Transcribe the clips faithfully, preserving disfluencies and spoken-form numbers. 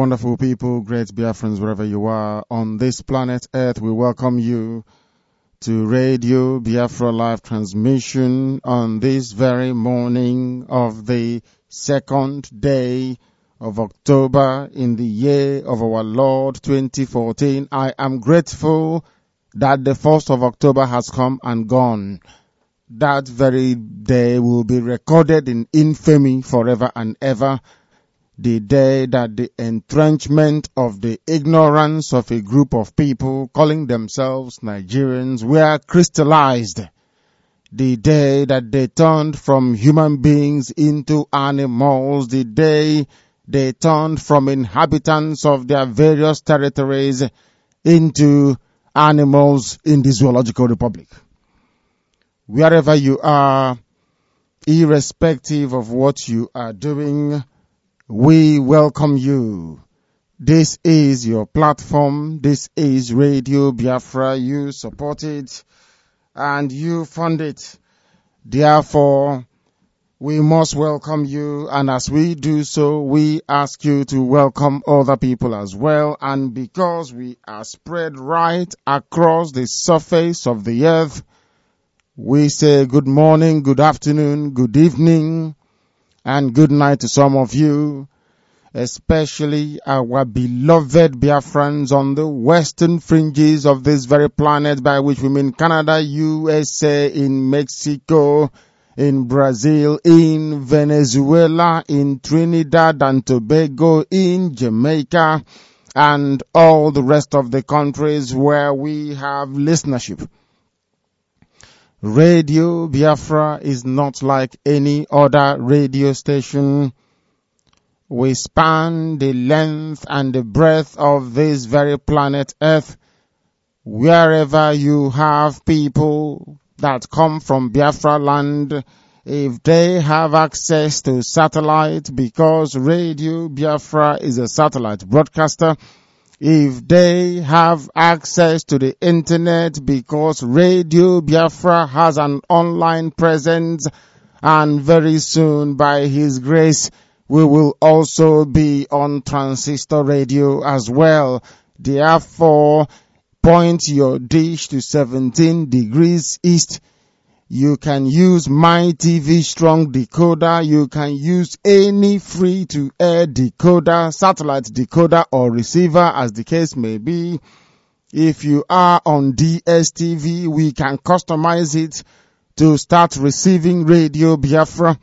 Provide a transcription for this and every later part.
wonderful people, great Biafrans, wherever you are on this planet Earth. We welcome you to Radio Biafra live transmission on this very morning of the second day of October in the year of our Lord twenty fourteen. I am grateful that the first of October has come and gone. That very day will be recorded in infamy forever and ever. The day that the entrenchment of the ignorance of a group of people calling themselves Nigerians were crystallized. The day that they turned from human beings into animals. The day they turned from inhabitants of their various territories into animals in the Zoological Republic. Wherever you are, irrespective of what you are doing, we welcome you. This is your platform. This is Radio Biafra. You support it and you fund it. Therefore, we must welcome you, and as we do so, we ask you to welcome other people as well. And because we are spread right across the surface of the earth, we say good morning, good afternoon, good evening, and good night to some of you, especially our beloved Biafrans on the western fringes of this very planet, by which we mean Canada, U S A, in Mexico, in Brazil, in Venezuela, in Trinidad and Tobago, in Jamaica, and all the rest of the countries where we have listenership. Radio Biafra is not like any other radio station. We span the length and the breadth of this very planet Earth. Wherever you have people that come from Biafra land, if they have access to satellite, because Radio Biafra is a satellite broadcaster, if they have access to the internet, because Radio Biafra has an online presence, and very soon, by His grace, we will also be on transistor radio as well. Therefore, point your dish to seventeen degrees east. You can use My T V Strong decoder. You can use any free-to-air decoder, satellite decoder or receiver, as the case may be. If you are on D S T V, we can customize it to start receiving Radio Biafra.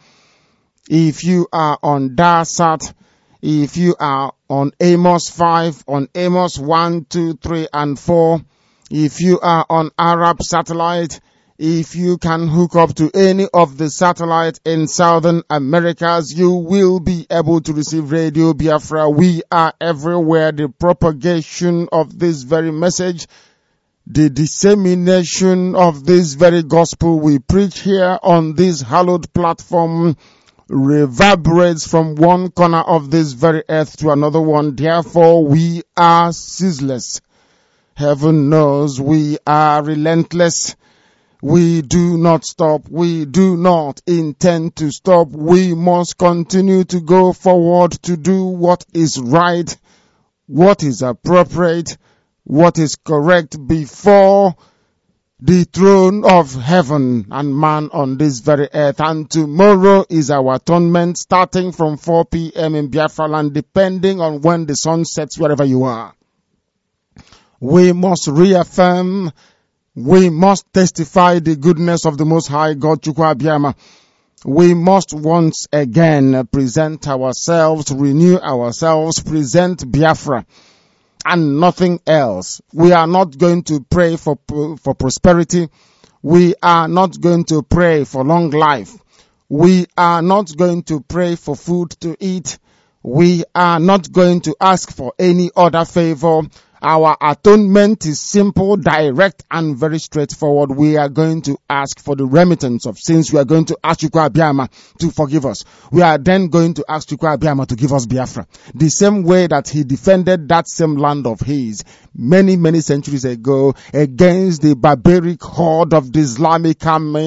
If you are on Darsat, if you are on Amos five, on Amos one, two, three, and four, if you are on Arab satellite, if you can hook up to any of the satellites in Southern Americas, you will be able to receive Radio Biafra. We are everywhere. The propagation of this very message, the dissemination of this very gospel we preach here on this hallowed platform reverberates from one corner of this very earth to another one. Therefore, we are ceaseless. Heaven knows we are relentless. We do not stop. We do not intend to stop. We must continue to go forward to do what is right, what is appropriate, what is correct before the throne of heaven and man on this very earth. And tomorrow is our atonement, starting from four p.m. in Biafra land, depending on when the sun sets wherever you are. We must reaffirm, we must testify the goodness of the Most High God, Chukwu Abiyama. We must once again present ourselves, renew ourselves, present Biafra, and nothing else. We are not going to pray for for prosperity. We are not going to pray for long life. We are not going to pray for food to eat. We are not going to ask for any other favor. Our atonement is simple, direct, and very straightforward. We are going to ask for the remittance of sins. We are going to ask Chukwu Abiyama to forgive us. We are then going to ask Chukwu Abiyama to give us Biafra. The same way that he defended that same land of his many, many centuries ago against the barbaric horde of the Islamic army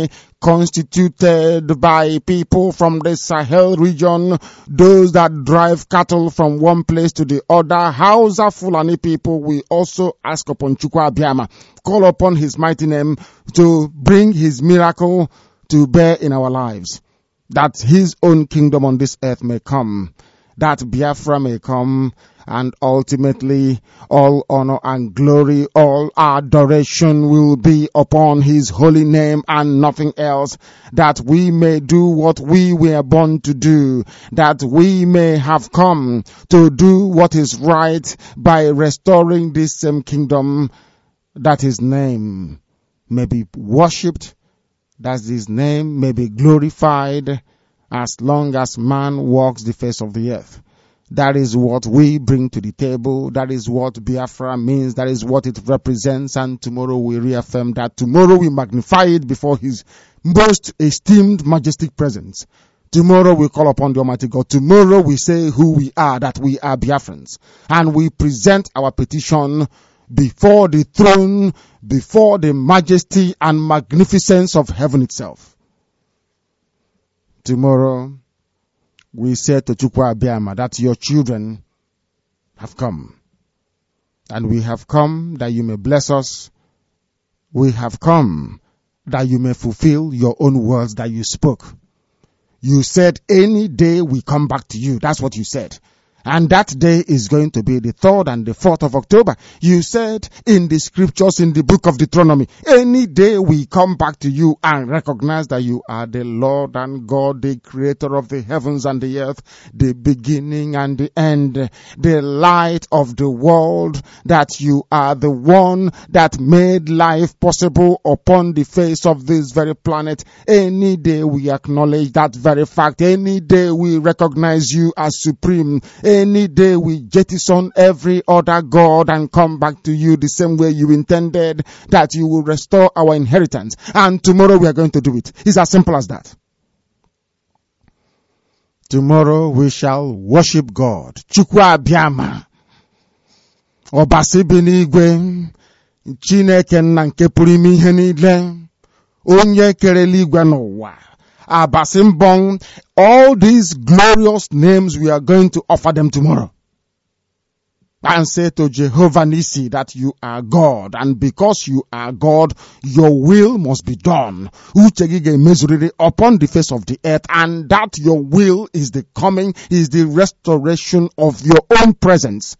constituted by people from the Sahel region, those that drive cattle from one place to the other, Hausa Fulani people, we also ask upon Chukwu Abiyama, call upon his mighty name to bring his miracle to bear in our lives, that his own kingdom on this earth may come, that Biafra may come, and ultimately all honor and glory, all adoration will be upon his holy name and nothing else, that we may do what we were born to do, that we may have come to do what is right by restoring this same kingdom, that his name may be worshipped, that his name may be glorified as long as man walks the face of the earth. That is what we bring to the table. That is what Biafra means. That is what it represents. And tomorrow we reaffirm that. Tomorrow we magnify it before his most esteemed, majestic presence. Tomorrow we call upon the Almighty God. Tomorrow we say who we are, that we are Biafrans. And we present our petition before the throne, before the majesty and magnificence of heaven itself. Tomorrow we say to Chukwu Abiyama that your children have come. And we have come that you may bless us. We have come that you may fulfill your own words that you spoke. You said any day we come back to you. That's what you said. And that day is going to be the third and the fourth of October. You said in the scriptures in the book of Deuteronomy, any day we come back to you and recognize that you are the Lord and God, the creator of the heavens and the earth, the beginning and the end, the light of the world, that you are the one that made life possible upon the face of this very planet. Any day we acknowledge that very fact. Any day we recognize you as supreme. Any day we jettison every other God and come back to you the same way you intended, that you will restore our inheritance. And tomorrow we are going to do it. It's as simple as that. Tomorrow we shall worship God. Chukwu Abiyama. Obasi bi n'igwe. Chineke nna nke pụrụ ime ihe niile. Onye kere eluigwe n'ụwa. Abasimbong, all these glorious names, we are going to offer them tomorrow. And say to Jehovah Nissi that you are God. And because you are God, your will must be done upon the face of the earth. And that your will is the coming, is the restoration of your own presence.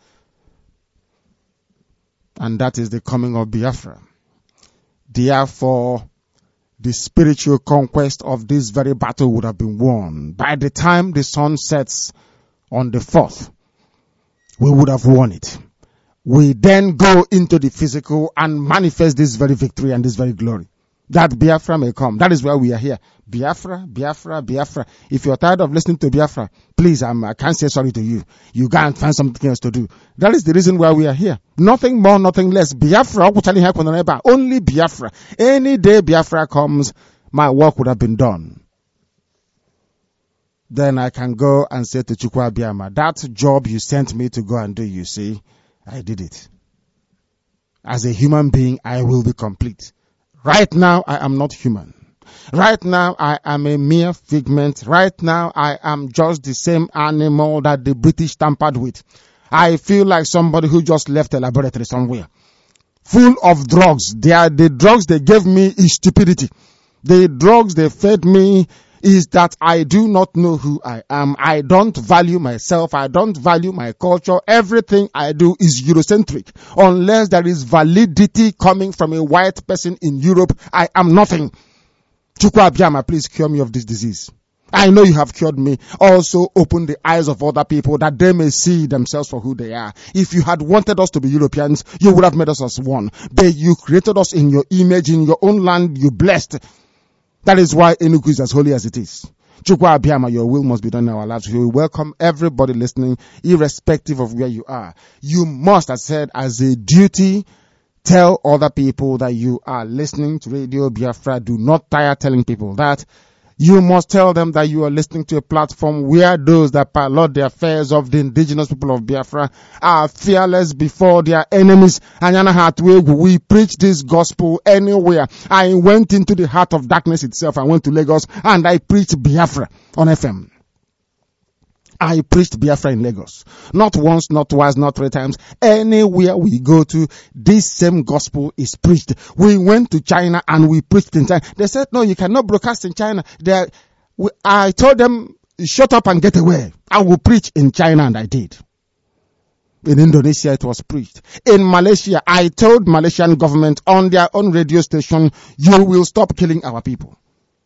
And that is the coming of Biafra. Therefore, the spiritual conquest of this very battle would have been won. By the time the sun sets on the fourth, we would have won it. We then go into the physical and manifest this very victory and this very glory. That Biafra may come. That is why we are here. Biafra, Biafra, Biafra. If you're tired of listening to Biafra, please, um, I can't say sorry to you. You go and find something else to do. That is the reason why we are here. Nothing more, nothing less. Biafra, only Biafra. Any day Biafra comes, my work would have been done. Then I can go and say to Chukwu Abiyama, that job you sent me to go and do, you see, I did it. As a human being, I will be complete. Right now, I am not human. Right now, I am a mere figment. Right now, I am just the same animal that the British tampered with. I feel like somebody who just left a laboratory somewhere. Full of drugs. They are, the drugs they gave me is stupidity. The drugs they fed me is that I do not know who I am. I don't value myself. I don't value my culture. Everything I do is Eurocentric. Unless there is validity coming from a white person in Europe, I am nothing. Chukwu Abiyama, please cure me of this disease. I know you have cured me. Also open the eyes of other people that they may see themselves for who they are. If you had wanted us to be Europeans, you would have made us as one. But you created us in your image, in your own land, you blessed. That is why Enugu is as holy as it is. Chukwu Abiyama, your will must be done in our lives. We welcome everybody listening, irrespective of where you are. You must, as said, as a duty, tell other people that you are listening to Radio Biafra. Do not tire telling people that. You must tell them that you are listening to a platform where those that pilot the affairs of the indigenous people of Biafra are fearless before their enemies. We preach this gospel anywhere. I went into the heart of darkness itself. I went to Lagos and I preached Biafra on F M. I preached Biafra in Lagos. Not once, not twice, not three times. Anywhere we go to, this same gospel is preached. We went to China and we preached in China. They said, no, you cannot broadcast in China. They, we, I told them, shut up and get away. I will preach in China, and I did. In Indonesia, it was preached. In Malaysia, I told Malaysian government on their own radio station, you will stop killing our people.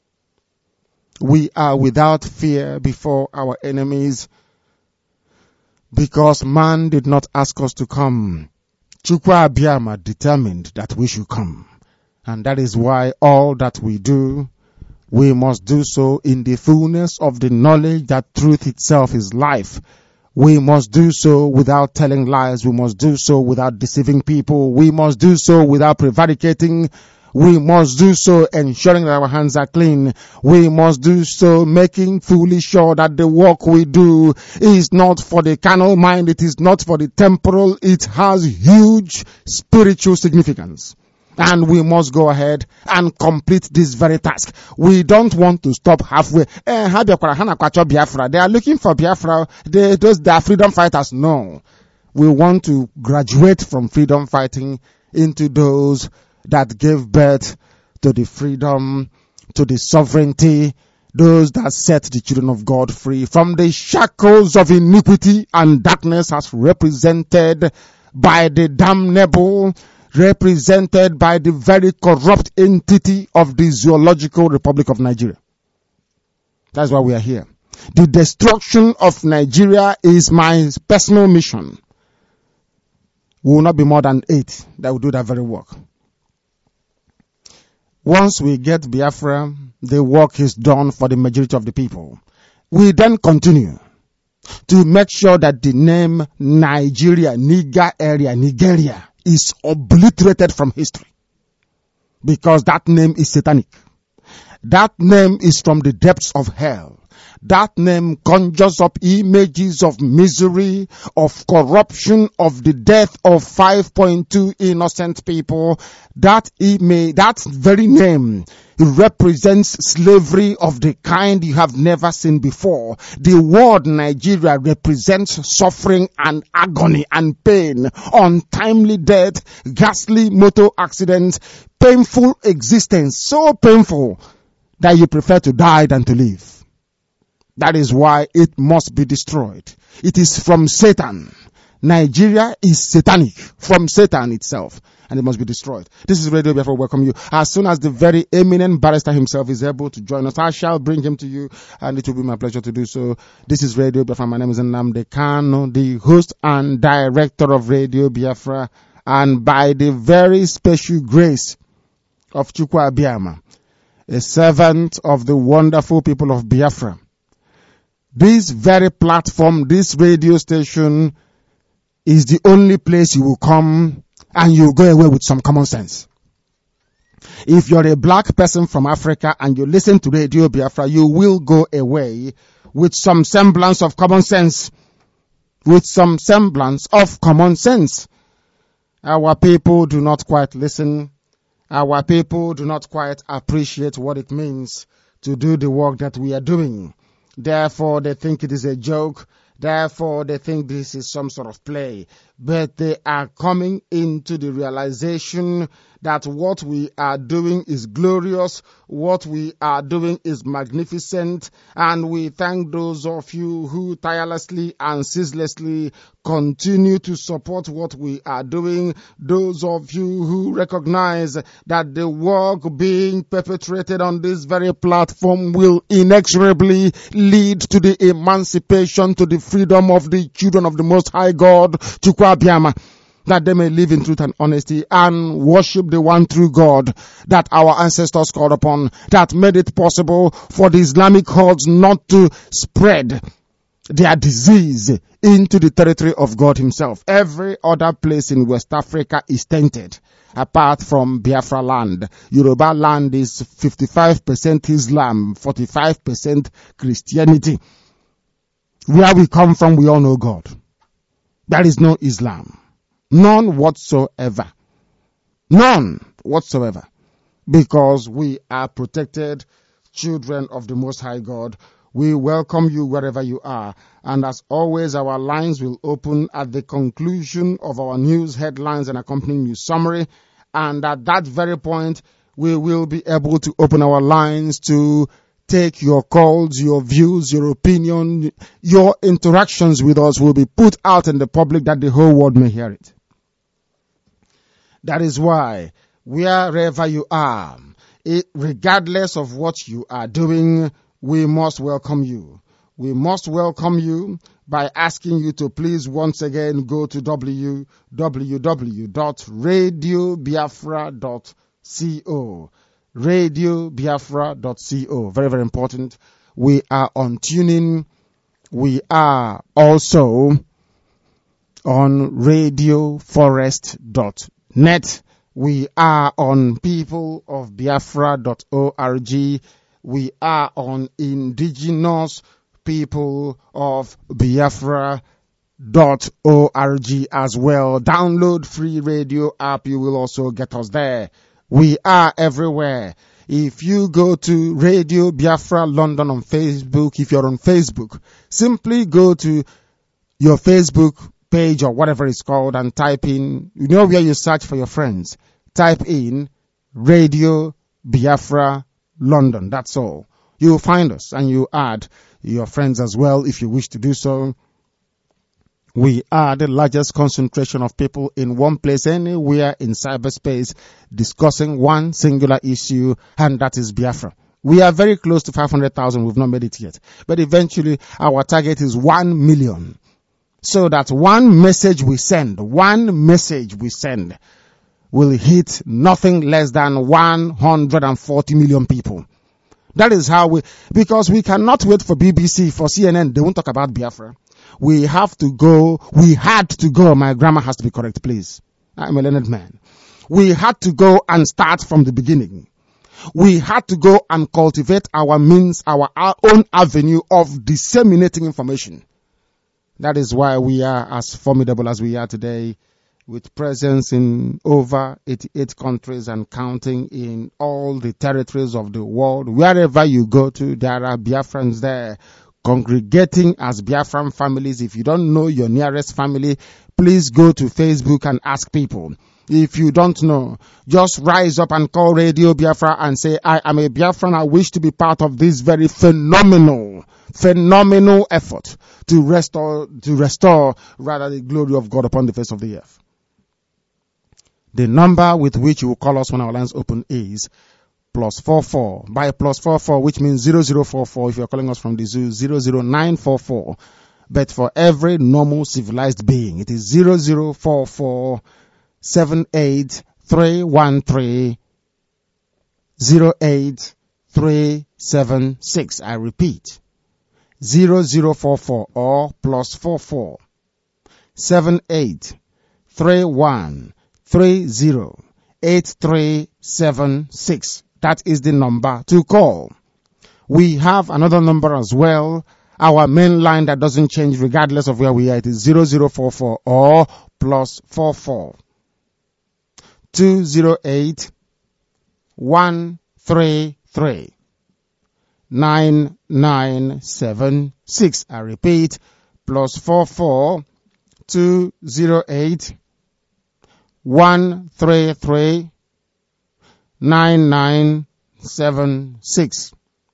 We are without fear before our enemies because man did not ask us to come. Chukwu Abiyama determined that we should come. And that is why all that we do, we must do so in the fullness of the knowledge that truth itself is life. We must do so without telling lies. We must do so without deceiving people. We must do so without prevaricating. We must do so ensuring that our hands are clean. We must do so making fully sure that the work we do is not for the carnal mind. It is not for the temporal. It has huge spiritual significance. And we must go ahead and complete this very task. We don't want to stop halfway. Eh, they are looking for Biafra. They, those, they are freedom fighters. No. We want to graduate from freedom fighting into those that gave birth to the freedom, to the sovereignty, those that set the children of God free from the shackles of iniquity and darkness as represented by the damnable, represented by the very corrupt entity of the Zoological Republic of Nigeria. That's why we are here. The destruction of Nigeria is my personal mission. We will not be more than eight that will do that very work. Once we get Biafra, the work is done for the majority of the people. We then continue to make sure that the name Nigeria, Niger area, Nigeria, is obliterated from history. Because that name is satanic. That name is from the depths of hell. That name conjures up images of misery, of corruption, of the death of five point two innocent people. That image, that very name represents slavery of the kind you have never seen before. The word Nigeria represents suffering and agony and pain, untimely death, ghastly motor accidents, painful existence, so painful that you prefer to die than to live. That is why it must be destroyed. It is from Satan. Nigeria is satanic from Satan itself, and it must be destroyed. This is Radio Biafra. Welcome you. As soon as the very eminent barrister himself is able to join us, I shall bring him to you, and it will be my pleasure to do so. This is Radio Biafra. My name is Nnamdi Kanu, the host and director of Radio Biafra, and by the very special grace of Chukwu Abiyama, a servant of the wonderful people of Biafra, this very platform, this radio station, is the only place you will come and you will go away with some common sense. If you're a black person from Africa and you listen to Radio Biafra, you will go away with some semblance of common sense. With some semblance of common sense. Our people do not quite listen. Our people do not quite appreciate what it means to do the work that we are doing. Therefore, they think it is a joke. Therefore, they think this is some sort of play. But they are coming into the realization that what we are doing is glorious, what we are doing is magnificent, and we thank those of you who tirelessly and ceaselessly continue to support what we are doing, those of you who recognize that the work being perpetrated on this very platform will inexorably lead to the emancipation, to the freedom of the children of the Most High God, Chukwu Abiyama, that they may live in truth and honesty and worship the one true God that our ancestors called upon, that made it possible for the Islamic hordes not to spread their disease into the territory of God himself. Every other place in West Africa is tainted. apart from Biafra land. Yoruba land is fifty-five percent Islam, forty-five percent Christianity. Where we come from, we all know God. There is no Islam. None whatsoever. None whatsoever. Because we are protected children of the Most High God. We welcome you wherever you are. And as always, our lines will open at the conclusion of our news headlines and accompanying news summary. And at that very point, we will be able to open our lines to take your calls, your views, your opinion, your interactions with us will be put out in the public that the whole world may hear it. That is why, wherever you are, it, regardless of what you are doing, we must welcome you. We must welcome you by asking you to please once again go to w w w dot radio biafra dot co. radio biafra dot co. Very, very important. We are on TuneIn. We are also on radio forest dot net. We are on people of biafra dot org. We are on indigenous people of biafra dot org as well. Download free radio app. You will also get us there. We are everywhere. If you go to Radio Biafra London on Facebook, if you're on Facebook, simply go to your Facebook page or whatever it's called and type in, you know where you search for your friends. Type in Radio Biafra London. That's all. You'll find us and you add your friends as well if you wish to do so. We are the largest concentration of people in one place anywhere in cyberspace discussing one singular issue, and that is Biafra. We are very close to five hundred thousand. We've not made it yet. But eventually our target is one million. So that one message we send, one message we send will hit nothing less than one hundred forty million people. That is how we, because we cannot wait for B B C, for C N N. They won't talk about Biafra. We have to go, we had to go, my grammar has to be correct, please. I'm a learned man. We had to go and start from the beginning. We had to go and cultivate our means, our, our own avenue of disseminating information. That is why we are as formidable as we are today, with presence in over eighty-eight countries and counting in all the territories of the world. Wherever you go to, there are Biafrans there, congregating as Biafran families. If you don't know your nearest family, please go to Facebook and ask people. If you don't know, just rise up and call Radio Biafra and say, I am a Biafran. I wish to be part of this very phenomenal, phenomenal effort to restore, to restore rather the glory of God upon the face of the earth. The number with which you will call us when our lines open is plus four four. By plus four four, which means zero zero four four if you're calling us from the zoo, zero zero nine four four. But for every normal civilized being, it is zero zero four four seven eight three one three zero eight three seven six. I repeat, zero zero four four or plus four four seven eight three one three zero eight three seven six. That is the number to call. We have another number as well. Our main line that doesn't change regardless of where we are. It is zero zero four four or plus four four two zero eight one three three nine nine seven six. I repeat, plus four four two zero eight one three three nine nine seven six.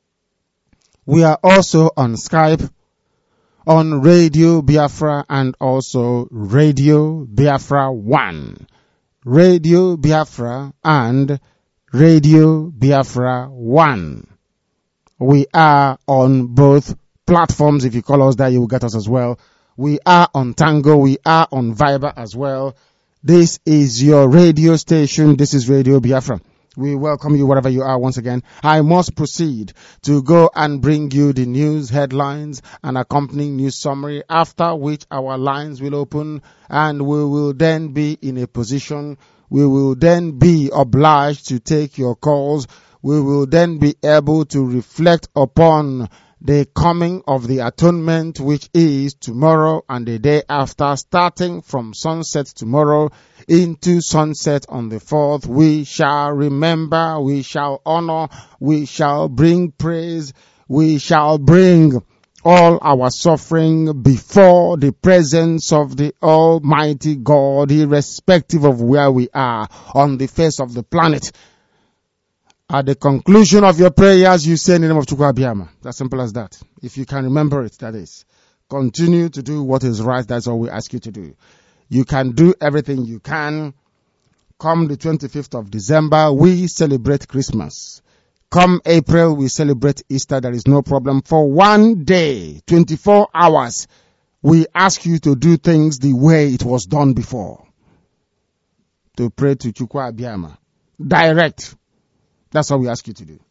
We are also on Skype, on Radio Biafra, and also Radio Biafra one. Radio Biafra and Radio Biafra one. We are on both platforms. If you call us there, you will get us as well. We are on Tango. We are on Viber as well. This is your radio station. This is Radio Biafra. We welcome you wherever you are once again. I must proceed to go and bring you the news headlines and accompanying news summary, after which our lines will open and we will then be in a position We will then be obliged to take your calls. We will then be able to reflect upon the coming of the atonement, which is tomorrow and the day after, starting from sunset tomorrow into sunset on the fourth. We shall remember, we shall honor, we shall bring praise, we shall bring all our suffering before the presence of the Almighty God, irrespective of where we are on the face of the planet. At the conclusion of your prayers, you say in the name of Chukwu Abiyama. As simple as that. If you can remember it, that is. Continue to do what is right. That's all we ask you to do. You can do everything you can. Come the twenty-fifth of December, we celebrate Christmas. Come April, we celebrate Easter. There is no problem. For one day, twenty-four hours, we ask you to do things the way it was done before. To pray to Chukwu Abiyama. Direct. That's what we ask you to do.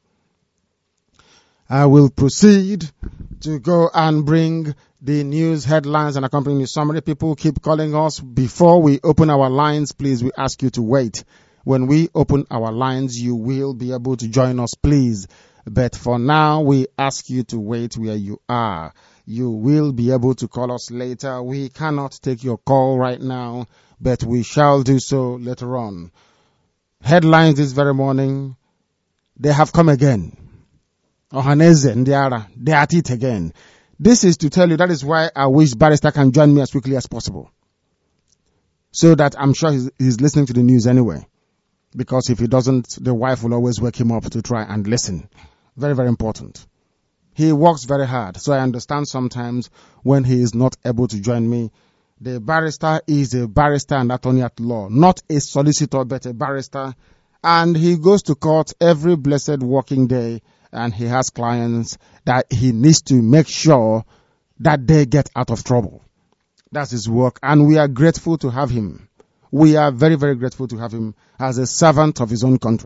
I will proceed to go and bring the news headlines and accompanying summary. People keep calling us. Before we open our lines, please, we ask you to wait. When we open our lines, you will be able to join us, please. But for now, we ask you to wait where you are. You will be able to call us later. We cannot take your call right now, but we shall do so later on. Headlines this very morning. They have come again. Ohaneze Ndiara, they are at it again. This is to tell you, that is why I wish Barrister can join me as quickly as possible. So that I'm sure he's, he's listening to the news anyway. Because if he doesn't, the wife will always wake him up to try and listen. Very, very important. He works very hard. So I understand sometimes when he is not able to join me. The barrister is a barrister and attorney at law. Not a solicitor, but a barrister. And he goes to court every blessed working day, and he has clients that he needs to make sure that they get out of trouble. That's his work, and we are grateful to have him. We are very, very grateful to have him as a servant of his own country.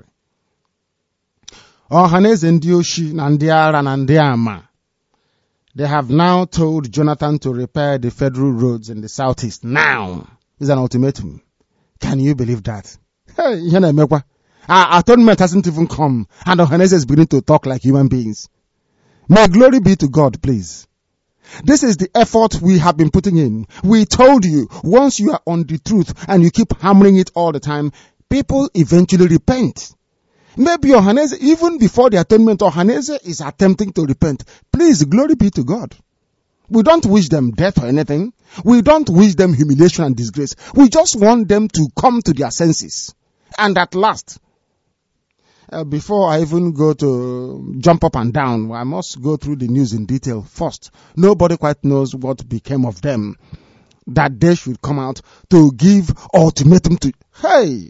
Ohaneze Ndioshi Nandiara Nandiama. They have now told Jonathan to repair the federal roads in the southeast. Now is an ultimatum. Can you believe that? Hey, Our atonement hasn't even come, and Ohaneze is beginning to talk like human beings. May glory be to God, please. This is the effort we have been putting in. We told you, once you are on the truth and you keep hammering it all the time, people eventually repent. Maybe Ohaneze, even before the atonement, Ohaneze is attempting to repent. Please, glory be to God. We don't wish them death or anything. We don't wish them humiliation and disgrace. We just want them to come to their senses. And at last, Uh, before I even go to jump up and down, I must go through the news in detail first. Nobody quite knows what became of them. That they should come out to give ultimatum to, hey,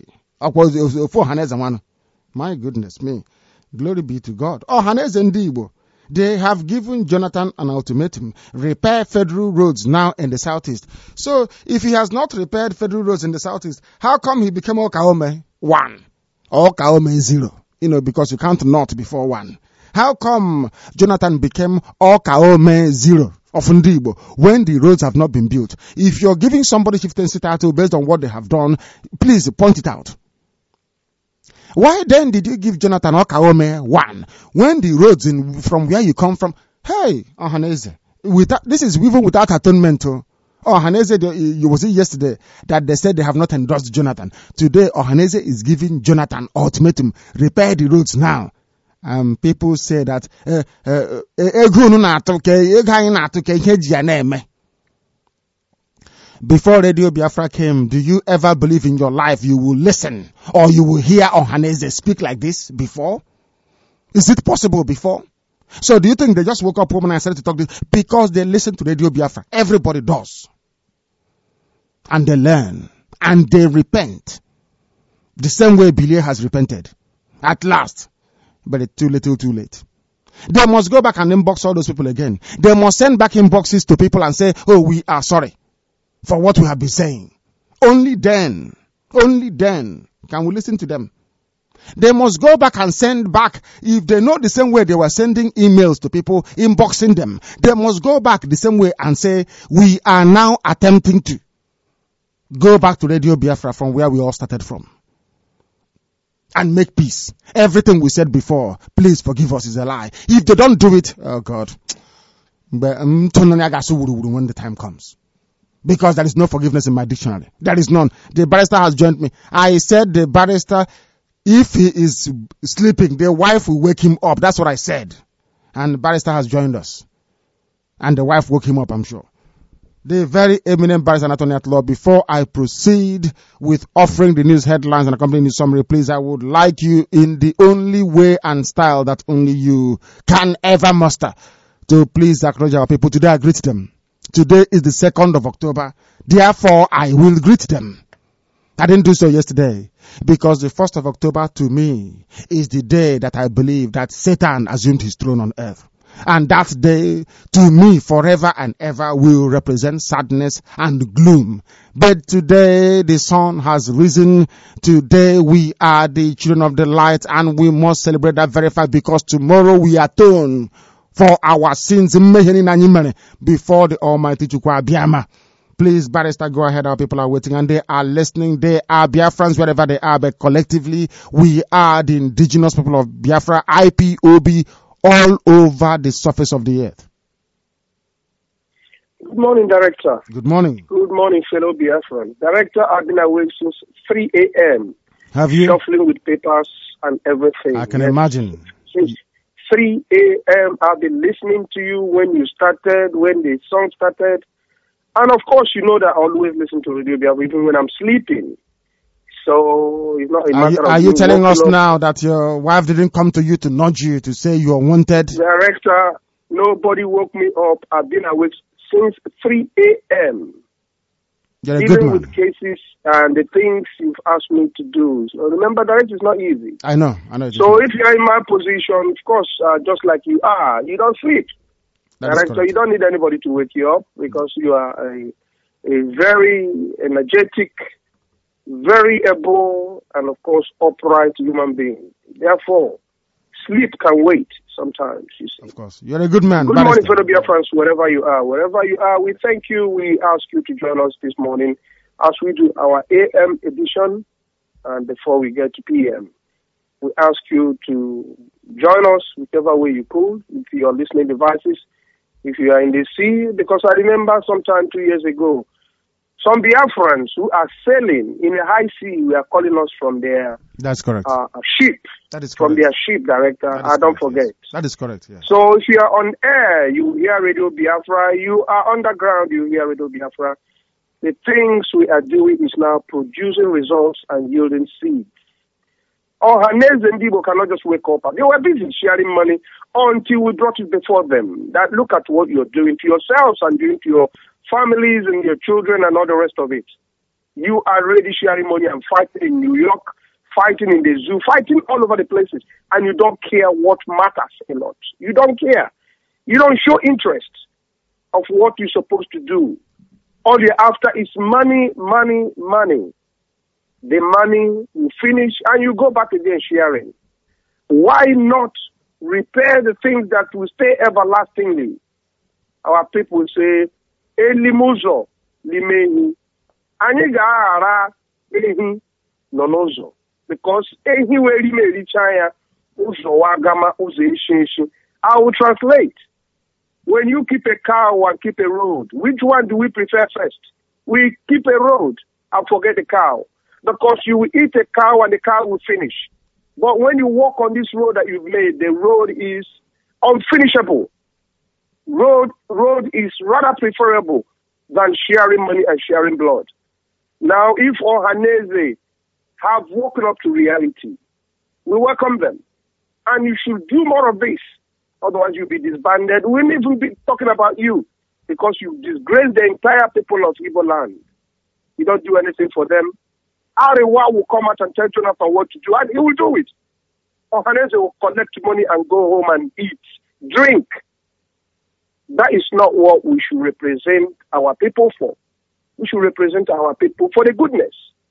my goodness me. Glory be to God. Oh, Ohaneze Ndibo. They have given Jonathan an ultimatum. Repair federal roads now in the southeast. So if he has not repaired federal roads in the southeast, how come he became Okaome one or Okaome zero? You know, because you can't not before one. How come Jonathan became Okaome zero of Ndibo when the roads have not been built? If you're giving somebody chieftaincy title based on what they have done, please point it out. Why then did you give Jonathan Okaome one when the roads in from where you come from? Hey, Ohaneze, without, this is even without atonement. Oh, Ohaneze, you was it yesterday that they said they have not endorsed Jonathan. Today, Ohaneze is giving Jonathan ultimatum. Repair the roads now. Um, people say that uh, uh, before Radio Biafra came, do you ever believe in your life you will listen or you will hear Ohaneze speak like this before? Is it possible before? So do you think they just woke up woman and started to talk this? Because they listen to Radio Biafra. Everybody does. And they learn. And they repent. The same way Bilie has repented. At last. But it's too little, too late. They must go back and inbox all those people again. They must send back inboxes to people and say, oh, we are sorry for what we have been saying. Only then, only then can we listen to them. They must go back and send back, if they know the same way they were sending emails to people, inboxing them, they must go back the same way and say, we are now attempting to go back to Radio Biafra from where we all started from. and make peace. Everything we said before, please forgive us, is a lie. If they don't do it, oh God, when the time comes. Because there is no forgiveness in my dictionary. There is none. The barrister has joined me. I said the barrister, if he is sleeping, the wife will wake him up. That's what I said. And the barrister has joined us. And the wife woke him up, I'm sure. The very eminent barrister and attorney at law. Before I proceed with offering the news headlines and accompanying news summary, please, I would like you, in the only way and style that only you can ever muster, to please acknowledge our people. Today I greet them. Today is the second of October. Therefore, I will greet them. I didn't do so yesterday because the first of October to me is the day that I believe that Satan assumed his throne on earth. And that day, to me, forever and ever, will represent sadness and gloom. But today, the sun has risen. Today, we are the children of the light, and we must celebrate that very fact, because tomorrow we atone for our sins before the Almighty Chukwu Abiyama. Please, barrister, go ahead. Our people are waiting and they are listening. They are Biafrans wherever they are, but collectively, we are the indigenous people of Biafra, I P O B, all over the surface of the earth. Good morning, Director. Good morning. Good morning, fellow Biafran. Director, I've been awake since three a.m. Have you? Shuffling with papers and everything. I can yes. imagine. Since three a.m. I've been listening to you when you started, when the song started. And of course, you know that I always listen to Radio Biafra even when I'm sleeping. So it's not a are you, matter of are you telling us up. now that your wife didn't come to you to nudge you to say you are wanted? Director, nobody woke me up. I've been awake since three a.m. You're a even good man. with cases and the things you've asked me to do. So remember, Director, it's not easy. I know. I know. So if you're in my position, of course, uh, just like you are, you don't sleep. Director, you don't need anybody to wake you up because you are a, a very energetic, very able, and of course, upright human being. Therefore, sleep can wait sometimes, you see. Of course. You're a good man. Good barrister. morning, fellow Biafrans, wherever you are. Wherever you are, we thank you. We ask you to join us this morning as we do our A M edition and before we get to P M. We ask you to join us whichever way you could, if you're listening devices, if you are in the sea, because I remember sometime two years ago, some Biafrans who are sailing in the high sea were calling us from their That's correct. Uh, ship. That is correct. From their ship, Director. I don't forget. Yes. That is correct, yes. So if you are on air, you hear Radio Biafra. You are underground, you hear Radio Biafra. The things we are doing is now producing results and yielding seeds. Or Hanez and Dibo cannot just wake up. They were busy sharing money until we brought it before them. That look at what you're doing to yourselves and doing to your families and your children and all the rest of it. You are already sharing money and fighting in New York, fighting in the zoo, fighting all over the places, and you don't care what matters a lot. You don't care. You don't show interest of what you're supposed to do. All you're after is money, money, money. The money will finish and you go back again sharing. Why not repair the things that will stay everlastingly? Our people say, Elimuzo limehi. Anyị ga-aghara ehi nọ n'ụzọ. Because ehi were imericha ya ụzọ wagama ụzọ ishi ishi. I will translate. When you keep a cow and keep a road, which one do we prefer first? We keep a road and forget the cow. Because you will eat a cow and the cow will finish. But when you walk on this road that you've made, the road is unfinishable. Road, road is rather preferable than sharing money and sharing blood. Now, if Ohaneze have woken up to reality, we welcome them. And you should do more of this. Otherwise, you'll be disbanded. We won't even be talking about you because you disgrace the entire people of Igbo land. You don't do anything for them. Arewa will come out and tell Jonathan what to do, and he will do it. Ohaneze will collect money and go home and eat, drink. That is not what we should represent our people for. We should represent our people for the goodness,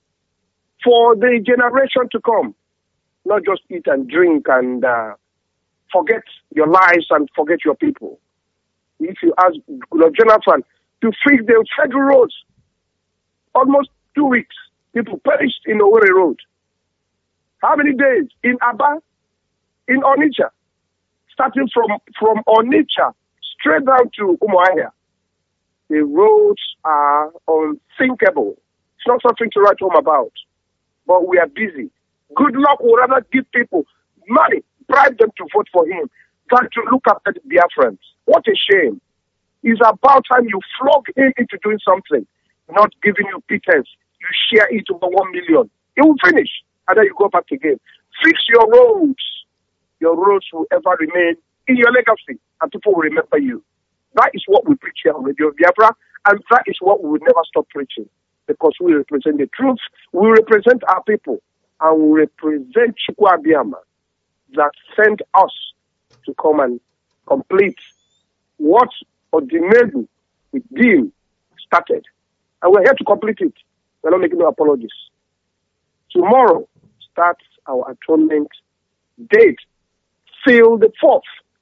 for the generation to come. Not just eat and drink and uh, forget your lives and forget your people. If you ask Jonathan to fix the federal roads, almost two weeks, people perished in the Owerri Road. How many days? In Aba, in Onitsha, starting from, from Onitsha straight down to Umuahia. The roads are unthinkable. It's not something to write home about, but we are busy. Good luck will rather give people money, bribe them to vote for him, than to look after the Biafrans. What a shame. It's about time you flog him into doing something, not giving you pittance. You share it over one million. It will finish, and then you go back again. Fix your roads. Your roads will ever remain in your legacy, and people will remember you. That is what we preach here on Radio Biafra, and that is what we will never stop preaching, because we represent the truth, we represent our people, and we represent Chukwu Abiyama that sent us to come and complete what Odimegu with Dean started. And we're here to complete it. We're not making no apologies. Tomorrow starts our atonement date, till the fourth.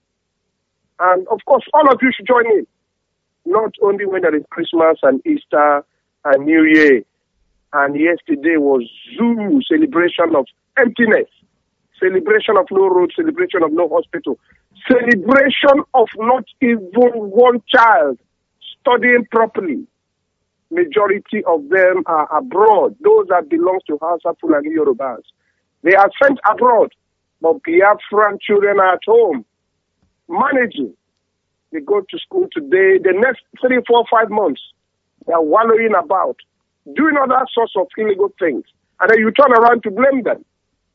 And of course, all of you should join in. Not only when there is Christmas and Easter and New Year. And yesterday was Zulu celebration of emptiness. Celebration of no road, celebration of no hospital. Celebration of not even one child studying properly. Majority of them are abroad. Those that belong to Hausa, Fulani, Yorubas. They are sent abroad. But Biafran children are at home, managing. They go to school today. The next three, four, five months, they are wallowing about, doing other sorts of illegal things. And then you turn around to blame them.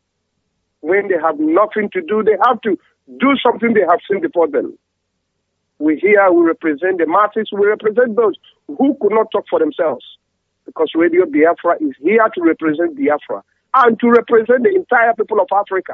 When they have nothing to do, they have to do something they have seen before them. We here, we represent the masses, we represent those who could not talk for themselves. Because Radio Biafra is here to represent Biafra and to represent the entire people of Africa.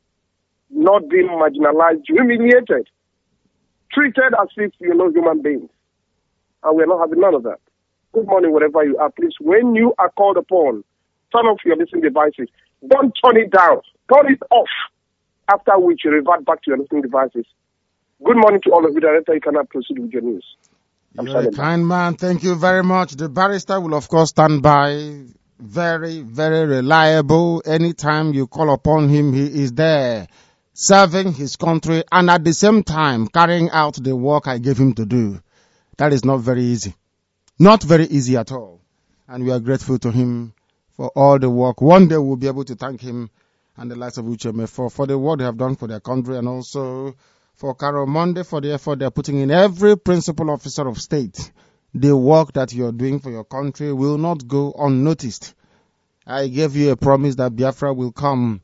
Not being marginalized, humiliated, treated as if you're not human beings. And we're not having none of that. Good morning, wherever you are. Please, when you are called upon, turn off your listening devices. Don't turn it down. Turn it off. After which you revert back to your listening devices. Good morning to all of you. Director, you cannot proceed with your news. I'm You're a kind man. Thank you very much. The barrister will, of course, stand by. Very, very reliable. Anytime you call upon him, he is there, serving his country and at the same time carrying out the work I gave him to do. That is not very easy. Not very easy at all. And we are grateful to him for all the work. One day we'll be able to thank him and the likes of Ucheme for, for the work they have done for their country, and also for Carol Monday for the effort they're putting in. Every principal officer of state, the work that you're doing for your country will not go unnoticed. I gave you a promise that Biafra will come,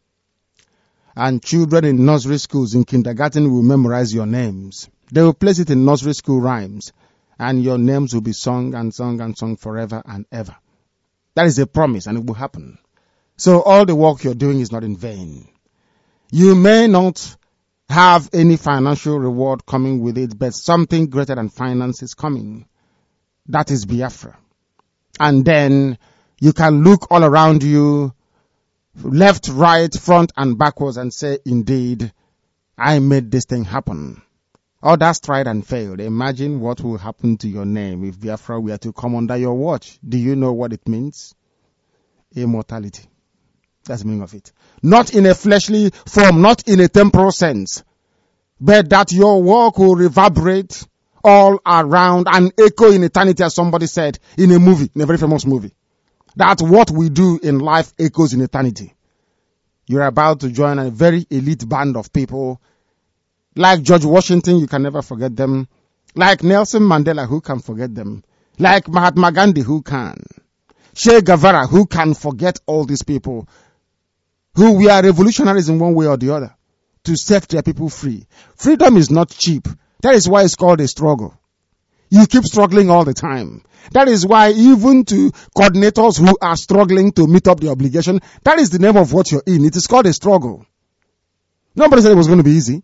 and children in nursery schools, in kindergarten, will memorize your names. They will place it in nursery school rhymes, and your names will be sung and sung and sung forever and ever. That is a promise, and it will happen. So all the work you're doing is not in vain. You may not have any financial reward coming with it, but something greater than finance is coming. That is Biafra. And then you can look all around you, left, right, front, and backwards, and say, indeed, I made this thing happen. Others tried and failed. Imagine what will happen to your name if Biafra were to come under your watch. Do you know what it means? Immortality. That's the meaning of it. Not in a fleshly form, not in a temporal sense, but that your work will reverberate all around and echo in eternity, as somebody said in a movie, in a very famous movie. That what we do in life echoes in eternity. You're about to join a very elite band of people. Like George Washington, you can never forget them. Like Nelson Mandela, who can forget them? Like Mahatma Gandhi, who can? Che Guevara, who can forget all these people who were revolutionaries in one way or the other to set their people free. Freedom is not cheap. That is why it's called a struggle. You keep struggling all the time. That is why even to coordinators who are struggling to meet up the obligation, that is the name of what you're in. It is called a struggle. Nobody said it was going to be easy.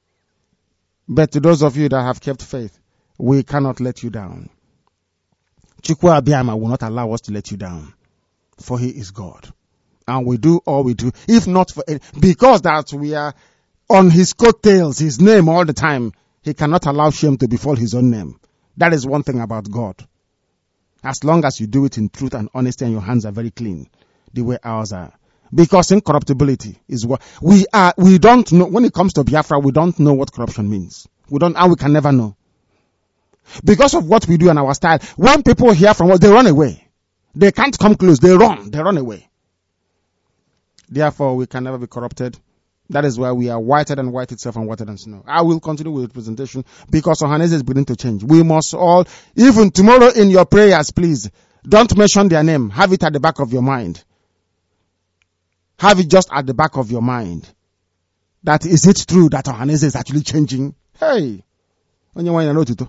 But to those of you that have kept faith, we cannot let you down. Chukwu Abiyama will not allow us to let you down, for he is God. And we do all we do, if not for it, because that we are on his coattails, his name all the time. He cannot allow shame to befall his own name. That is one thing about God. As long as you do it in truth and honesty and your hands are very clean, the way ours are, Because incorruptibility is what we are. We don't know when it comes to Biafra. We don't know what corruption means. We don't, and we can never know. Because of what we do and our style, when people hear from us, they run away. They can't come close. They run. They run away. Therefore, we can never be corrupted. That is why we are whiter than white itself and whiter than snow. I will continue with the presentation because Ohaneze is beginning to change. We must all, even tomorrow in your prayers, please, don't mention their name. Have it at the back of your mind. Have it just at the back of your mind. That is it true that Ohaneze is actually changing? Hey! Ohaneze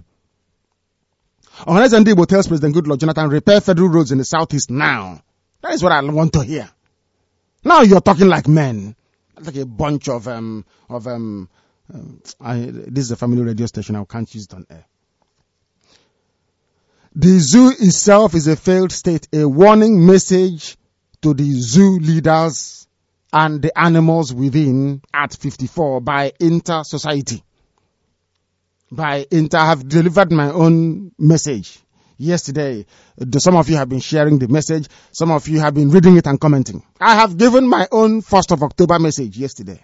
Ndigbo tells President Goodluck Jonathan, repair federal roads in the southeast now. That is what I want to hear. Now you're talking like men. Like a bunch of, um, of, um, um I, this is a family radio station. I can't use it on air. The zoo itself is a failed state, a warning message to the zoo leaders and the animals within at fifty-four by Inter Society. By Inter, I have delivered my own message yesterday. Some of you have been sharing the message. Some of you have been reading it and commenting. I have given my own first of October message yesterday.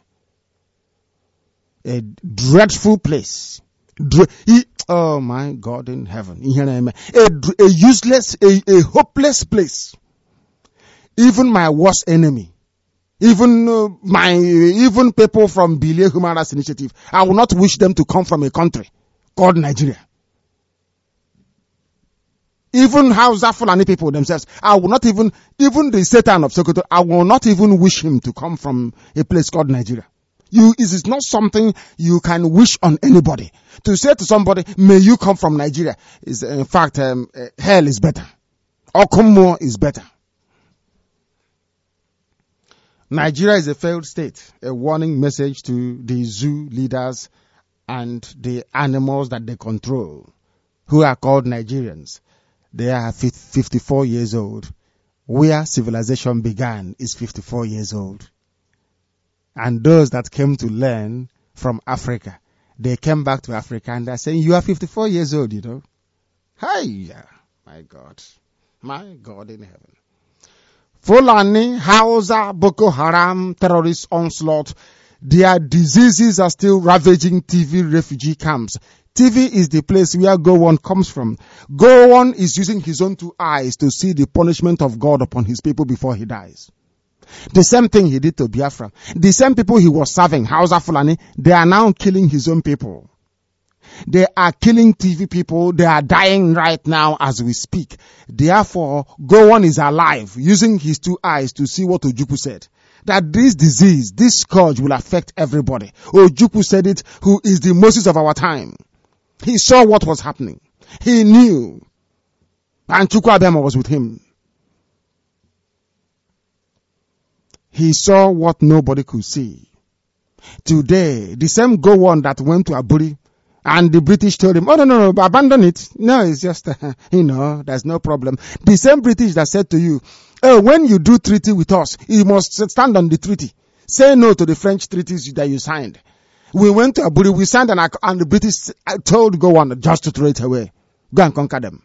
A dreadful place. Dre- oh my God in heaven. A, a useless, a, a hopeless place. Even my worst enemy. Even uh, my, even people from Bilie Human Rights Initiative. I will not wish them to come from a country called Nigeria. Even Hausa Fulani people themselves, I will not even, even the Satan of Sokoto, I will not even wish him to come from a place called Nigeria. You, it is not something you can wish on anybody. To say to somebody, may you come from Nigeria, is in fact, um, uh, hell is better. Okomo is better. Nigeria is a failed state, a warning message to the zoo leaders and the animals that they control, who are called Nigerians. They are fifty-four years old. Where civilization began is fifty-four years old. And those that came to learn from Africa, they came back to Africa and they're saying, you are fifty-four years old, you know. Hi, my God. My God in heaven. Fulani, Hausa, Boko Haram, terrorist onslaught. Their diseases are still ravaging T V refugee camps. T V is the place where Gowon comes from. Gowon is using his own two eyes to see the punishment of God upon his people before he dies. The same thing he did to Biafra. The same people he was serving, Hausa Fulani, they are now killing his own people. They are killing T V people. They are dying right now as we speak. Therefore, Gowon is alive, using his two eyes to see what Ojukwu said. That this disease, this scourge will affect everybody. Ojukwu said it, who is the Moses of our time. He saw what was happening. He knew. And Chukwu Abema was with him. He saw what nobody could see. Today, the same Gowon that went to Aburi, and the British told him, oh, no, no, no, abandon it. No, it's just, uh, you know, there's no problem. The same British that said to you, oh, when you do treaty with us, you must stand on the treaty. Say no to the French treaties that you signed. We went to Aburi, we signed an accord, and the British told Gowon just to throw it away. Go and conquer them.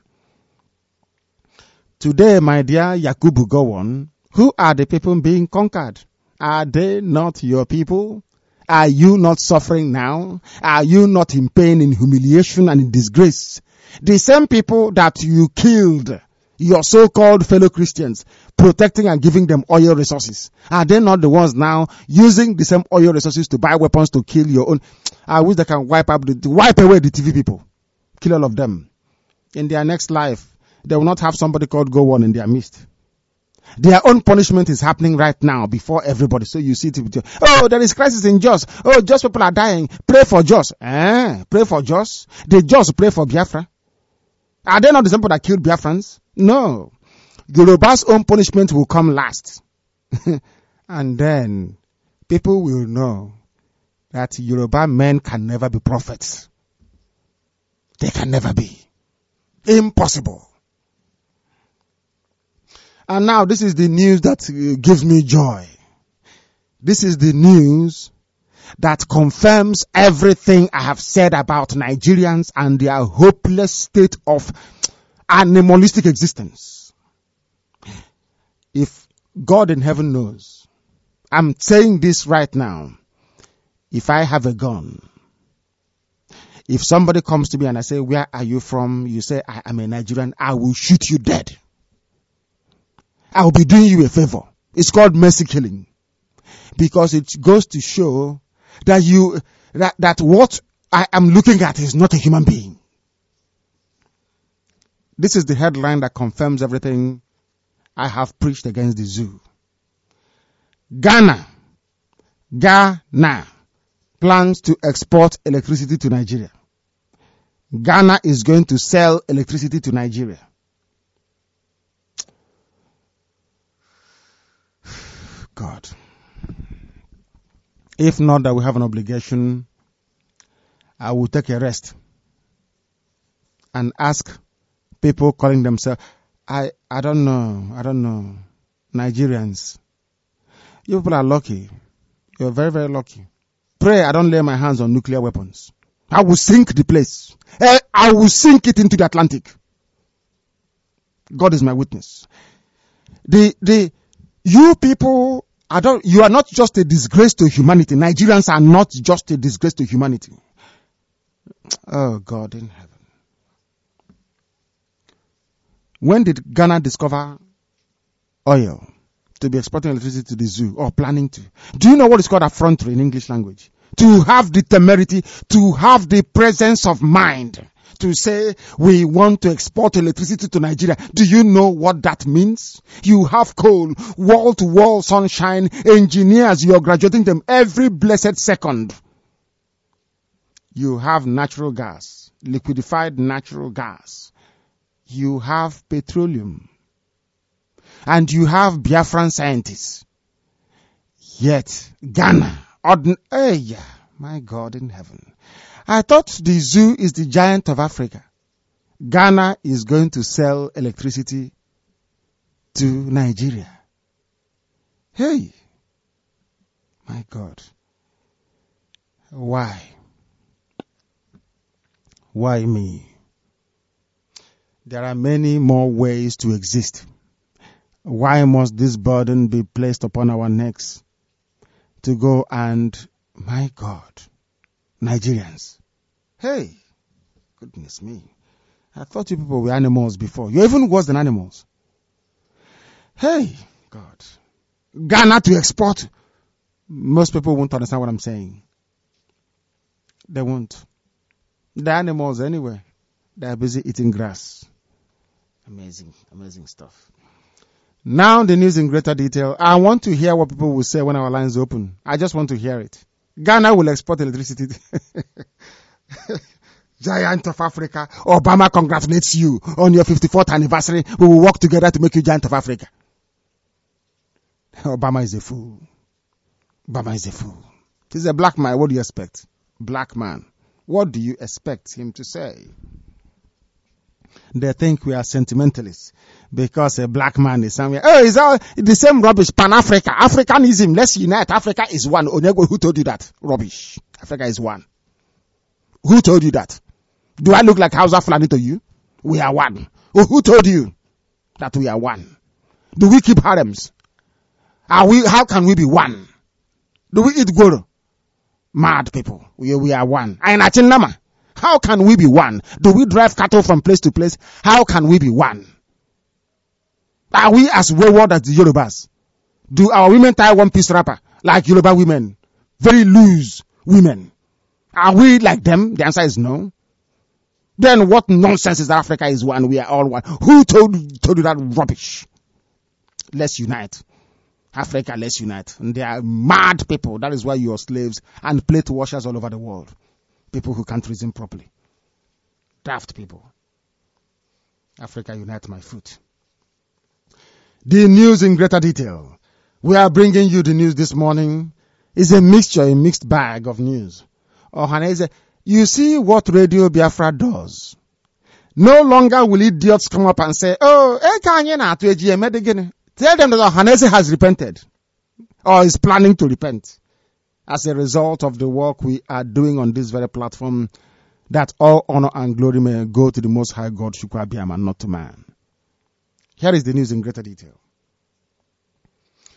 Today, my dear Yakubu Gowon, who are the people being conquered? Are they not your people? Are you not suffering now? Are you not in pain, in humiliation, and in disgrace? The same people that you killed, your so-called fellow Christians, protecting and giving them oil resources, are they not the ones now using the same oil resources to buy weapons to kill your own? I wish they can wipe up the, wipe away the T V people. Kill all of them. In their next life, they will not have somebody called Gowon in their midst. Their own punishment is happening right now before everybody. So you see it with your, oh, there is crisis in Jos. Oh, Jos people are dying. Pray for Jos. Eh? Pray for Jos. The Jos pray for Biafra. Are they not the same people that killed Biafrans? No. Yoruba's own punishment will come last. And then people will know that Yoruba men can never be prophets. They can never be. Impossible. And now this is the news that uh, gives me joy. This is the news that confirms everything I have said about Nigerians and their hopeless state of animalistic existence. If God in heaven knows I'm saying this right now. If I have a gun, if somebody comes to me and I say, where are you from? You say, I am a Nigerian. I will shoot you dead. I will be doing you a favor. It's called mercy killing. Because it goes to show that you, that, that what I am looking at is not a human being. This is the headline that confirms everything I have preached against the zoo. Ghana, Ghana plans to export electricity to Nigeria. Ghana is going to sell electricity to Nigeria. God. If not that we have an obligation, I will take a rest and ask people calling themselves, I, I don't know, I don't know, Nigerians. You people are lucky. You're very, very lucky. Pray I don't lay my hands on nuclear weapons. I will sink the place. I will sink it into the Atlantic. God is my witness. The, the, you people, I don't, you are not just a disgrace to humanity. Nigerians are not just a disgrace to humanity. Oh God in heaven. When did Ghana discover oil to be exporting electricity to the zoo or planning to? Do you know what is called effrontery in English language? To have the temerity, to have the presence of mind to say we want to export electricity to Nigeria. Do you know what that means? You have coal, wall-to-wall sunshine, engineers, you're graduating them every blessed second. You have natural gas, liquefied natural gas. You have petroleum. And you have Biafran scientists. Yet, Ghana, ordin- hey, my God in heaven. I thought the zoo is the giant of Africa. Ghana is going to sell electricity to Nigeria. Hey, my God. Why? Why me? There are many more ways to exist. Why must this burden be placed upon our necks to go and, my God, Nigerians? Hey, goodness me. I thought you people were animals before. You're even worse than animals. Hey, God. Ghana to export. Most people won't understand what I'm saying. They won't. The animals anyway. They're busy eating grass. Amazing, amazing stuff. Now the news in greater detail. I want to hear what people will say when our lines open. I just want to hear it. Ghana will export electricity. Giant of Africa. Obama congratulates you on your fifty-fourth anniversary. We will work together to make you giant of Africa. Obama is a fool. Obama is a fool. He's a black man. What do you expect? Black man. What do you expect him to say? They think we are sentimentalists because a black man is somewhere. Oh, it's all the same rubbish. Pan-Africa. Africanism. Let's unite. Africa is one. Onyego, who told you that? Rubbish. Africa is one. Who told you that? Do I look like Hausa Fulani to you? We are one. Oh, who told you that we are one? Do we keep harems? Are we, how can we be one? Do we eat goro? Mad people. We, we are one. Ainachinama. How can we be one? Do we drive cattle from place to place? How can we be one? Are we as wayward as the Yorubas? Do our women tie one piece wrapper like Yoruba women? Very loose women. Are we like them? The answer is no. Then what nonsense is that Africa is one, we are all one? Who told, told you that rubbish? Let's unite. Africa, let's unite. And they are mad people. That is why you are slaves and plate washers all over the world. People who can't reason properly. Daft people. Africa, unite my foot. The news in greater detail. We are bringing you the news this morning. It's a mixture, a mixed bag of news. Ohaneze, you see what Radio Biafra does. No longer will idiots come up and say, oh, tell them that Ohaneze has repented or is planning to repent as a result of the work we are doing on this very platform, that all honor and glory may go to the Most High God, Shukwa Abiyam, and not to man. Here is the news in greater detail.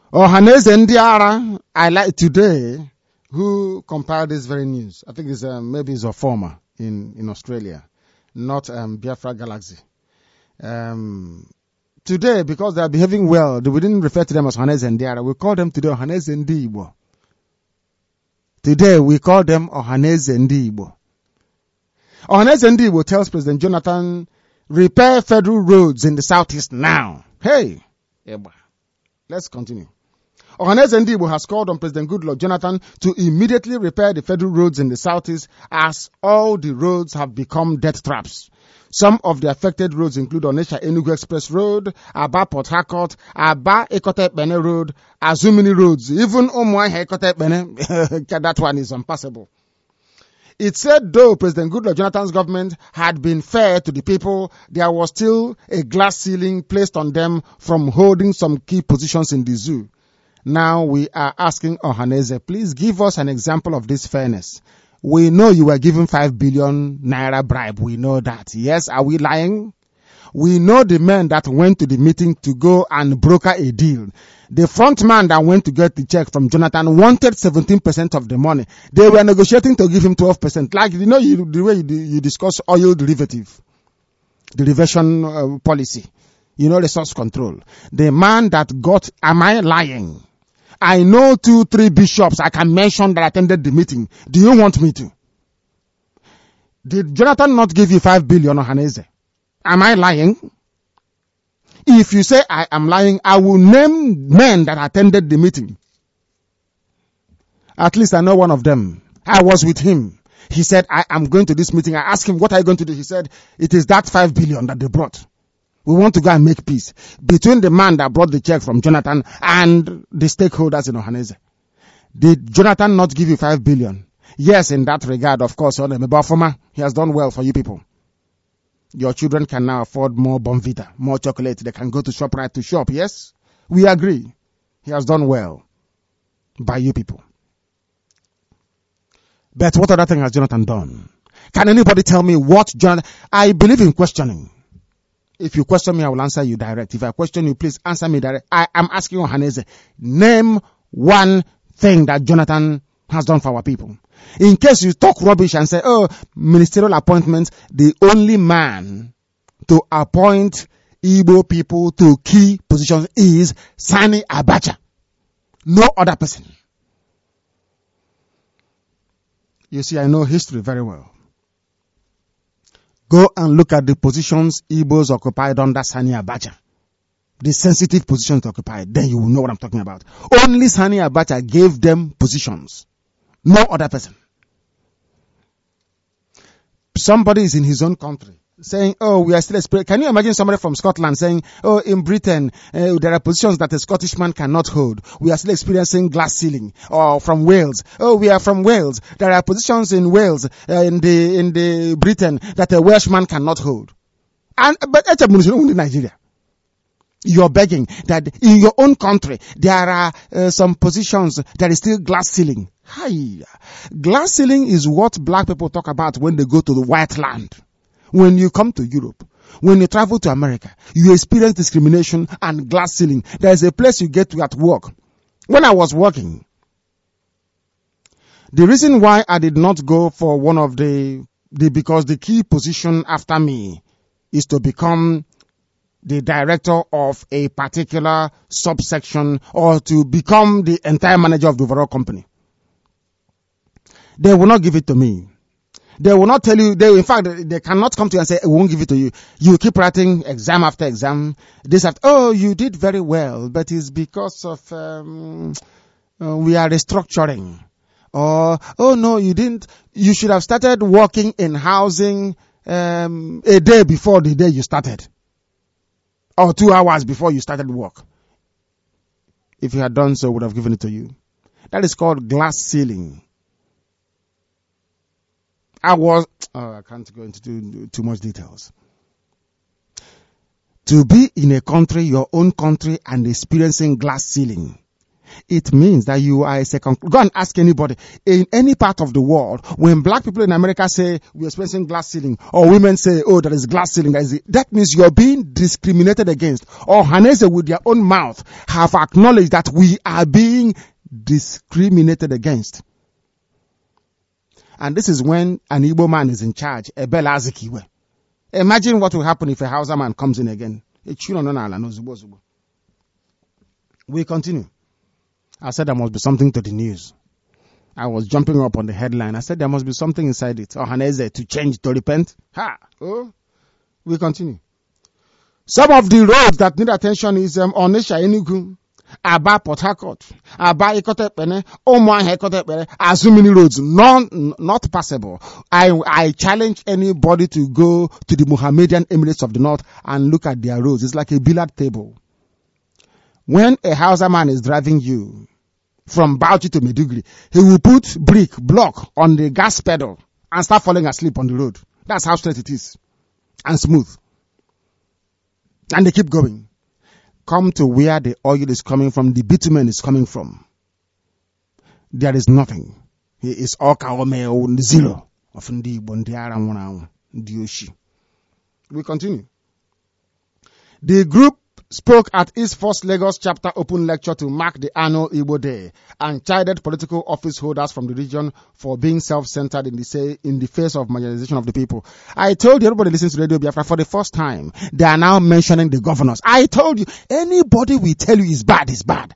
Ohaneze Ndiara, I like today, who compiled this very news. I think it's um, maybe it's a former in, in Australia, not um, Biafra Galaxy. Um, today, because they are behaving well, we didn't refer to them as Ohaneze Ndiara. We call them today Ohaneze Ndigbo. Today, we call them Ohaneze Ndigbo. Ohaneze Ndigbo tells President Jonathan, repair federal roads in the southeast now. Hey, let's continue. Ohaneze Ndigbo has called on President Goodluck Jonathan to immediately repair the federal roads in the southeast, as all the roads have become death traps. Some of the affected roads include Onitsha Enugu Express Road, Aba Port Harcourt, Aba Ekote Bene Road, Azumini roads, even Umuahia Ekote Bene. That one is impassable. It said though President Goodluck Jonathan's government had been fair to the people, there was still a glass ceiling placed on them from holding some key positions in the zoo. Now we are asking Ohaneze, please give us an example of this fairness. We know you were given five billion naira bribe. We know that. Yes, are we lying? We know the men that went to the meeting to go and broker a deal. The front man that went to get the check from Jonathan wanted seventeen percent of the money. They were negotiating to give him twelve percent. Like, you know, you, the way you, you discuss oil derivative, derivation uh, policy, you know, resource control. The man that got, am I lying? I know two, three bishops I can mention that attended the meeting. Do you want me to? Did Jonathan not give you five billion, Ohaneze? Am I lying? If you say I am lying, I will name men that attended the meeting. At least I know one of them. I was with him. He said, I am going to this meeting. I asked him, what are you going to do? He said, it is that five billion that they brought. We want to go and make peace between the man that brought the check from Jonathan and the stakeholders in Ohaneze. Did Jonathan not give you five billion? Yes, in that regard, of course, he has done well for you people. Your children can now afford more Bonvita, more chocolate. They can go to ShopRite to shop. Yes, we agree. He has done well by you people. But what other thing has Jonathan done? Can anybody tell me what Jonathan... I believe in questioning. If you question me, I will answer you direct. If I question you, please answer me direct. I am asking Ohaneze, name one thing that Jonathan has done for our people. In case you talk rubbish and say, oh, ministerial appointments, the only man to appoint Igbo people to key positions is Sani Abacha. No other person. You see, I know history very well. Go and look at the positions Igbos occupied under Sani Abacha. The sensitive positions occupied. Then you will know what I'm talking about. Only Sani Abacha gave them positions. No other person. Somebody is in his own country saying, oh, we are still experiencing. Can you imagine somebody from Scotland saying, oh, in Britain, uh, there are positions that a Scottish man cannot hold. We are still experiencing glass ceiling. Or from Wales. Oh, we are from Wales. There are positions in Wales, uh, in the, in the Britain that a Welshman cannot hold. And, but it's only Nigeria. You're begging that in your own country, there are uh, some positions that is still glass ceiling. Hi. Glass ceiling is what black people talk about when they go to the white land. When you come to Europe, when you travel to America, you experience discrimination and glass ceiling. There is a place you get to at work. When I was working, the reason why I did not go for one of the, the because the key position after me is to become the director of a particular subsection or to become the entire manager of the overall company. They will not give it to me. They will not tell you, they, in fact, they cannot come to you and say, we won't give it to you. You keep writing exam after exam. This after, oh, you did very well, but it's because of, um, uh, we are restructuring. Or, oh no, you didn't, you should have started working in housing, um, a day before the day you started. Or two hours before you started work. If you had done so, I would have given it to you. That is called glass ceiling. I was, oh, I can't go into too, too much details. To be in a country, your own country, and experiencing glass ceiling It means that you are a second. Go and ask anybody in any part of the world. When black people in America say we're experiencing glass ceiling, or women say, oh, there is glass ceiling, that, is that means you're being discriminated against. Or Hanese with their own mouth have acknowledged that we are being discriminated against. And this is when an Igbo man is in charge. Ebele Azikiwe. Imagine what will happen if a Hausa man comes in again. We continue. I said there must be something to the news. I was jumping up on the headline. I said there must be something inside it. Ohaneze to change, to repent. Ha! Oh. We continue. Some of the roads that need attention is um, Onisha Enugu, Aba Port Harcourt, Aba Ikotepene, Omuahe Ikotepene, are so many roads non, not passable. I, I challenge anybody to go to the Mohammedan Emirates of the North and look at their roads. It's like a billiard table. When a Hausa man is driving you from Bauchi to Meduguri, he will put brick, block on the gas pedal and start falling asleep on the road. That's how straight it is. And smooth. And they keep going. Come to where the oil is coming from, the bitumen is coming from. There is nothing. He is all kaome zero. We continue. The group spoke at East First Lagos chapter open lecture to mark the annual Igbo Day and chided political office holders from the region for being self-centered in the say, in the face of marginalization of the people. I told you, everybody listens to Radio Biafra for the first time. They are now mentioning the governors. I told you, anybody we tell you is bad is bad.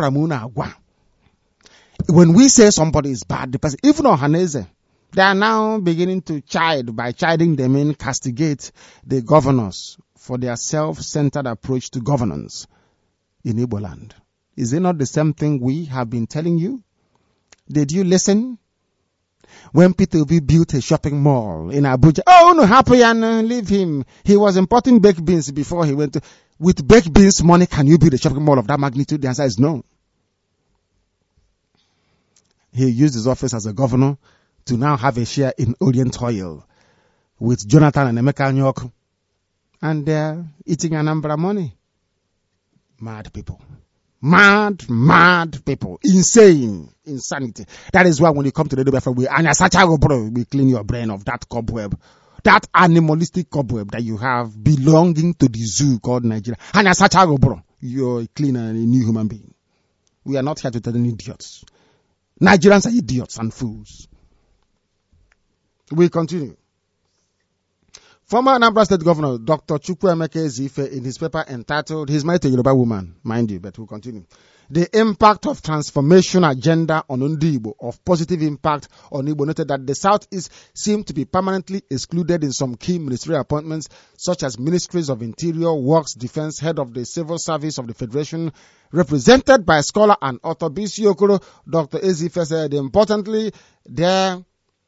When we say somebody is bad, the person, even Ohaneze, they are now beginning to chide. By chiding, they mean castigate the governors for their self-centered approach to governance in Igbo land. Is it not the same thing we have been telling you? Did you listen? When Peter Obi built a shopping mall in Abuja, oh no, happy and uh, leave him. He was importing baked beans before he went to, with baked beans money, can you build a shopping mall of that magnitude? The answer is no. He used his office as a governor to now have a share in Orient Oil with Jonathan and Emeka Nyok. And they're eating Anambra money. Mad people. Mad, mad people. Insane. Insanity. That is why when you come to the Biafra, we, we clean your brain of that cobweb. That animalistic cobweb that you have belonging to the zoo called Nigeria. You're a clean and a new human being. We are not here to tell any idiots. Nigerians are idiots and fools. We continue. Former Anambra State Governor Doctor Chukwuemeka Ezife, in his paper entitled, he's married to a Yoruba woman, mind you, but we'll continue. The impact of transformation agenda on Ndigbo, of positive impact on Igbo, noted that the Southeast seemed to be permanently excluded in some key ministerial appointments, such as Ministries of Interior, Works, Defense, Head of the Civil Service of the Federation, represented by scholar and author Bisi Okoro. Doctor Ezife said, importantly, there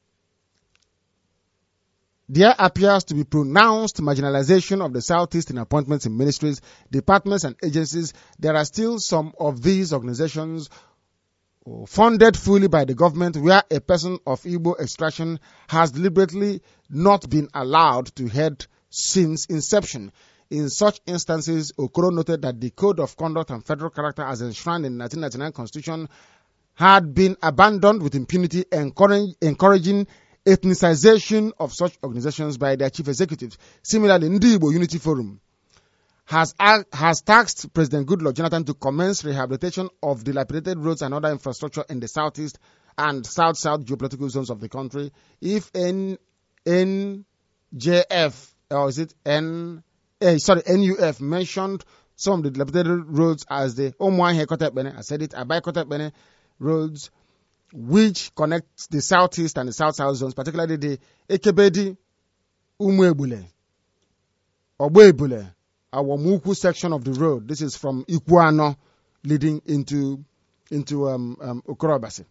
There appears to be pronounced marginalization of the Southeast in appointments in ministries, departments, and agencies. There are still some of these organizations funded fully by the government where a person of Igbo extraction has deliberately not been allowed to head since inception. In such instances, Okoro noted that the Code of Conduct and Federal Character as enshrined in the nineteen ninety-nine Constitution had been abandoned with impunity, encouraging, encouraging ethnicization of such organizations by their chief executives. Similarly, Ndigbo Unity Forum has, has tasked President Goodluck Jonathan to commence rehabilitation of dilapidated roads and other infrastructure in the southeast and south-south geopolitical zones of the country. If N, N J F, or is it N, eh, sorry, N U F mentioned some of the dilapidated roads as the Omuahe Kotepene, I said it, Abai Kotepene roads, which connects the southeast and the south-south zones, particularly the Ekebedi, Umuebule, Obuebule, our Muku section of the road. This is from Ikuano leading into into um, um, Okorobasi.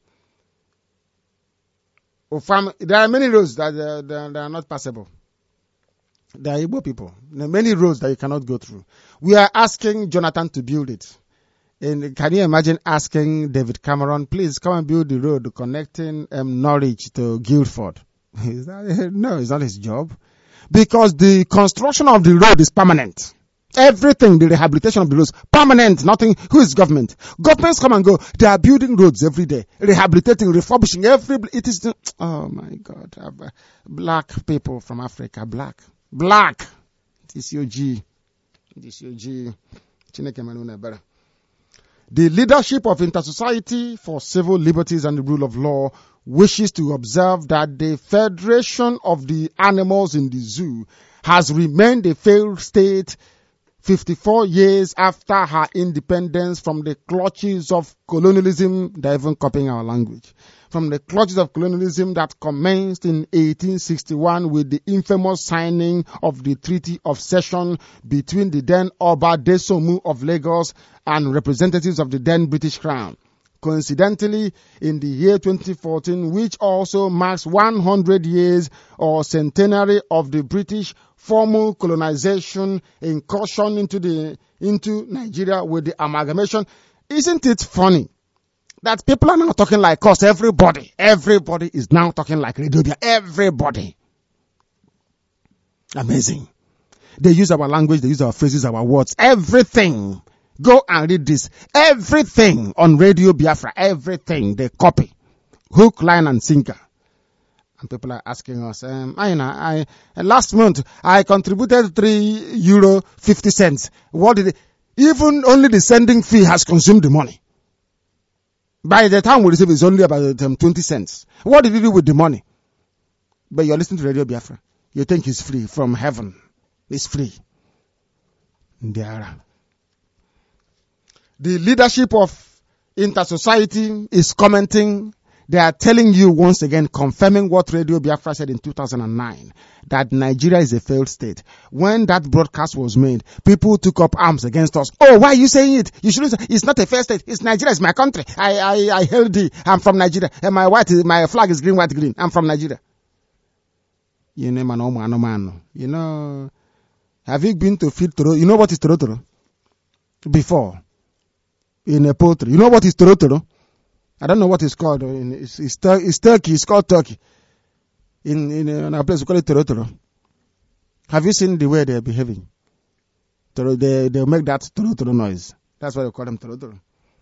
There are many roads that, uh, that are not passable. There are Igbo people. There are many roads that you cannot go through. We are asking Jonathan to build it. And can you imagine asking David Cameron, please come and build the road connecting um, Norwich to Guildford? Is that, no, it's not his job. Because the construction of the road is permanent. Everything, the rehabilitation of the roads, permanent, nothing. Who is government? Governments come and go. They are building roads every day, rehabilitating, refurbishing every, it is the, oh my God. Black people from Africa, black, black. It is your G. It is your G. The leadership of Inter-Society for Civil Liberties and the Rule of Law wishes to observe that the Federation of the Animals in the Zoo has remained a failed state fifty-four years after her independence from the clutches of colonialism. They're even copying our language. From the clutches of colonialism that commenced in eighteen sixty-one with the infamous signing of the Treaty of Cession between the then Oba Desomu of Lagos and representatives of the then British Crown. Coincidentally, in the year twenty fourteen, which also marks one hundred years or centenary of the British formal colonization incursion into the into Nigeria with the amalgamation, isn't it funny that people are now talking like us? Everybody, everybody is now talking like Radio Biafra. Everybody. Amazing. They use our language, they use our phrases, our words, everything. Go and read this. Everything on Radio Biafra, everything they copy. Hook, line, and sinker. And people are asking us, um, I, I, I, last month I contributed three euro fifty cents. What did it, even only the sending fee has consumed the money. By the time we receive, it's only about um, twenty cents. What did you do with the money? But you're listening to Radio Biafra. You think it's free from heaven. It's free. There. The leadership of Inter-Society is commenting. They are telling you once again, confirming what Radio Biafra said in two thousand nine, that Nigeria is a failed state. When that broadcast was made, people took up arms against us. Oh, why are you saying it? You shouldn't say, it's not a failed state. It's Nigeria. It's my country. I, I, I held the, I'm from Nigeria. And my white, my flag is green, white, green. I'm from Nigeria. You know, man, oh, man, oh, man. You know, have you been to feed toro? You know what is toro toro? Before. In a poultry. You know what is toro toro? I don't know what it's called. It's, it's, it's turkey. It's called turkey. In in, in our place, we call it toro toro. Have you seen the way they're behaving? Toro, they they make that toro toro noise. That's why they call them toro toro.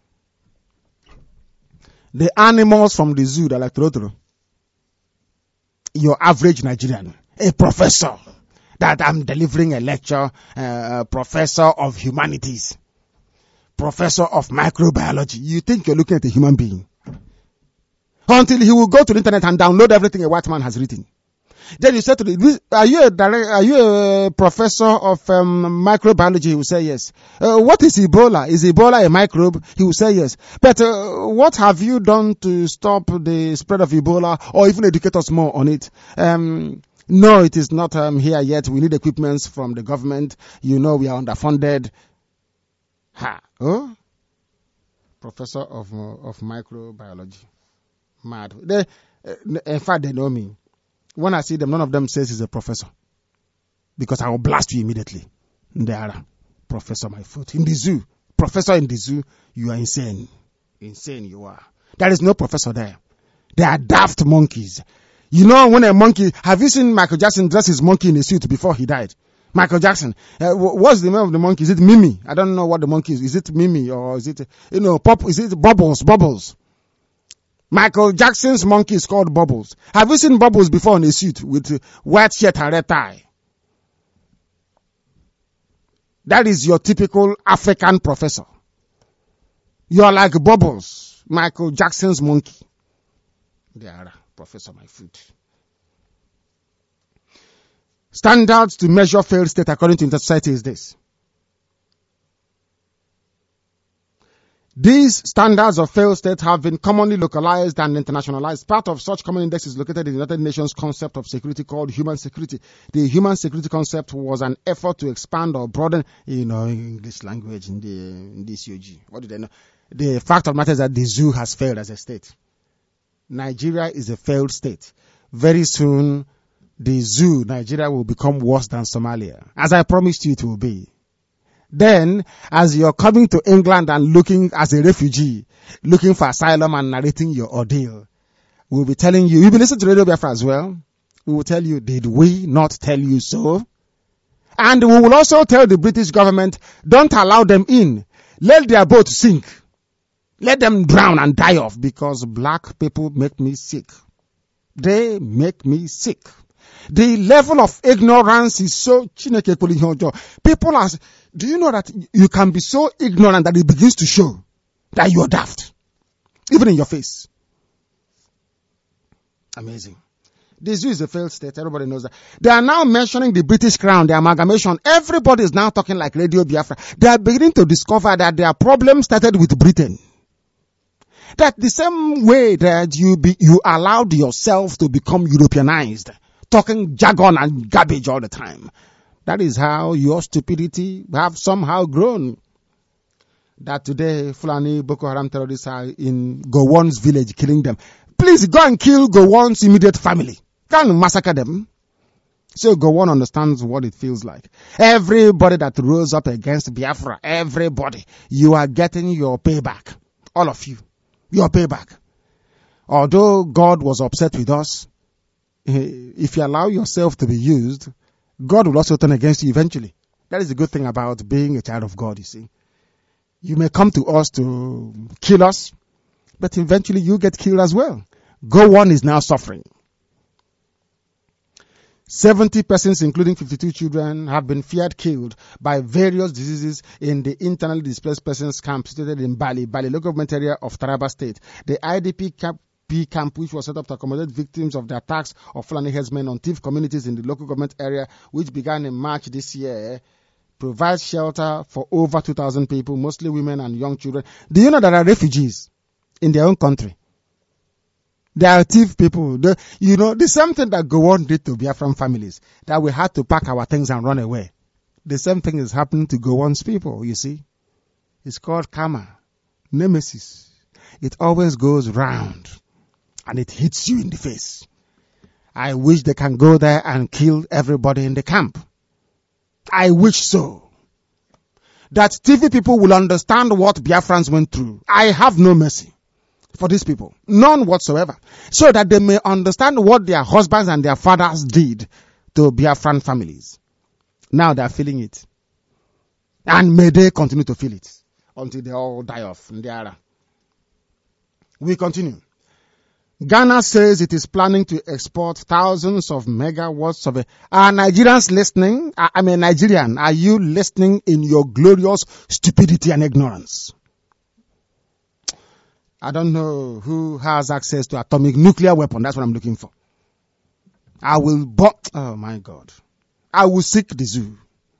The animals from the zoo, they're like toro toro. Your average Nigerian, a professor, that I'm delivering a lecture, uh, professor of humanities. Professor of microbiology. You think you're looking at a human being. Until he will go to the internet and download everything a white man has written. Then you say to the, are you a direct, are you a professor of um, microbiology? He will say yes. Uh, what is Ebola? Is Ebola a microbe? He will say yes. But uh, what have you done to stop the spread of Ebola or even educate us more on it? Um, no, it is not um, here yet. We need equipments from the government. You know, we are underfunded. Ha. Oh? Professor of uh, of microbiology. Mad. They, uh, in fact, they know me. When I see them, none of them says he's a professor. Because I will blast you immediately. They are professor, my foot. In the zoo. Professor in the zoo, you are insane. Insane you are. There is no professor there. They are daft monkeys. You know when a monkey, have you seen Michael Jackson dress his monkey in a suit before he died? Michael Jackson. Uh, what's the name of the monkey? Is it Mimi? I don't know what the monkey is. Is it Mimi or is it, you know, Pop? Is it Bubbles? Bubbles. Michael Jackson's monkey is called Bubbles. Have you seen Bubbles before in a suit with uh, white shirt and red tie? That is your typical African professor. You are like Bubbles, Michael Jackson's monkey. They are professor, my foot. Standards to measure failed state according to Inter-Society is this. These standards of failed state have been commonly localized and internationalized. Part of such common index is located in the United Nations concept of security called human security. The human security concept was an effort to expand or broaden, you know, English language in the, in the C O G. What do they know? The fact of the matter is that the zoo has failed as a state. Nigeria is a failed state. Very soon, the zoo, Nigeria, will become worse than Somalia. As I promised you it will be. Then, as you're coming to England and looking as a refugee, looking for asylum and narrating your ordeal, we'll be telling you, you'll be listening to Radio Biafra as well. We will tell you, did we not tell you so? And we will also tell the British government, don't allow them in. Let their boat sink. Let them drown and die off, because black people make me sick. They make me sick. The level of ignorance is so... People are... Do you know that you can be so ignorant that it begins to show that you are daft? Even in your face. Amazing. The zoo is a failed state. Everybody knows that. They are now mentioning the British Crown, the amalgamation. Everybody is now talking like Radio Biafra. They are beginning to discover that their problem started with Britain. That the same way that you be, you allowed yourself to become Europeanized, talking jargon and garbage all the time. That is how your stupidity have somehow grown. That today, Fulani Boko Haram terrorists are in Gowon's village killing them. Please go and kill Gowon's immediate family. Can't massacre them. So Gowon understands what it feels like. Everybody that rose up against Biafra, everybody, you are getting your payback. All of you. Your payback. Although God was upset with us, if you allow yourself to be used, God will also turn against you eventually. That is the good thing about being a child of God, you see. You may come to us to kill us, but eventually you get killed as well. Gowon is now suffering. seventy persons, including fifty-two children, have been feared killed by various diseases in the internally displaced persons camp situated in Bali, Bali local government area of Taraba State. The I D P camp P camp, which was set up to accommodate victims of the attacks of Fulani headsmen on Tiv communities in the local government area, which began in March this year, provides shelter for over two thousand people, mostly women and young children. Do you know there are refugees in their own country? They are Tiv people. The, you know, the same thing that Gowon did to Biafran families, that we had to pack our things and run away. The same thing is happening to Gowon's people, you see. It's called karma, nemesis. It always goes round. And it hits you in the face. I wish they can go there and kill everybody in the camp. I wish so. That T V people will understand what Biafrans went through. I have no mercy for these people. None whatsoever. So that they may understand what their husbands and their fathers did to Biafran families. Now they are feeling it. And may they continue to feel it until they all die off. We continue. Ghana says it is planning to export thousands of megawatts of... A, are Nigerians listening? I, I'm a Nigerian. Are you listening in your glorious stupidity and ignorance? I don't know who has access to atomic nuclear weapon. That's what I'm looking for. I will... Bo- oh, my God. I will seek the zoo.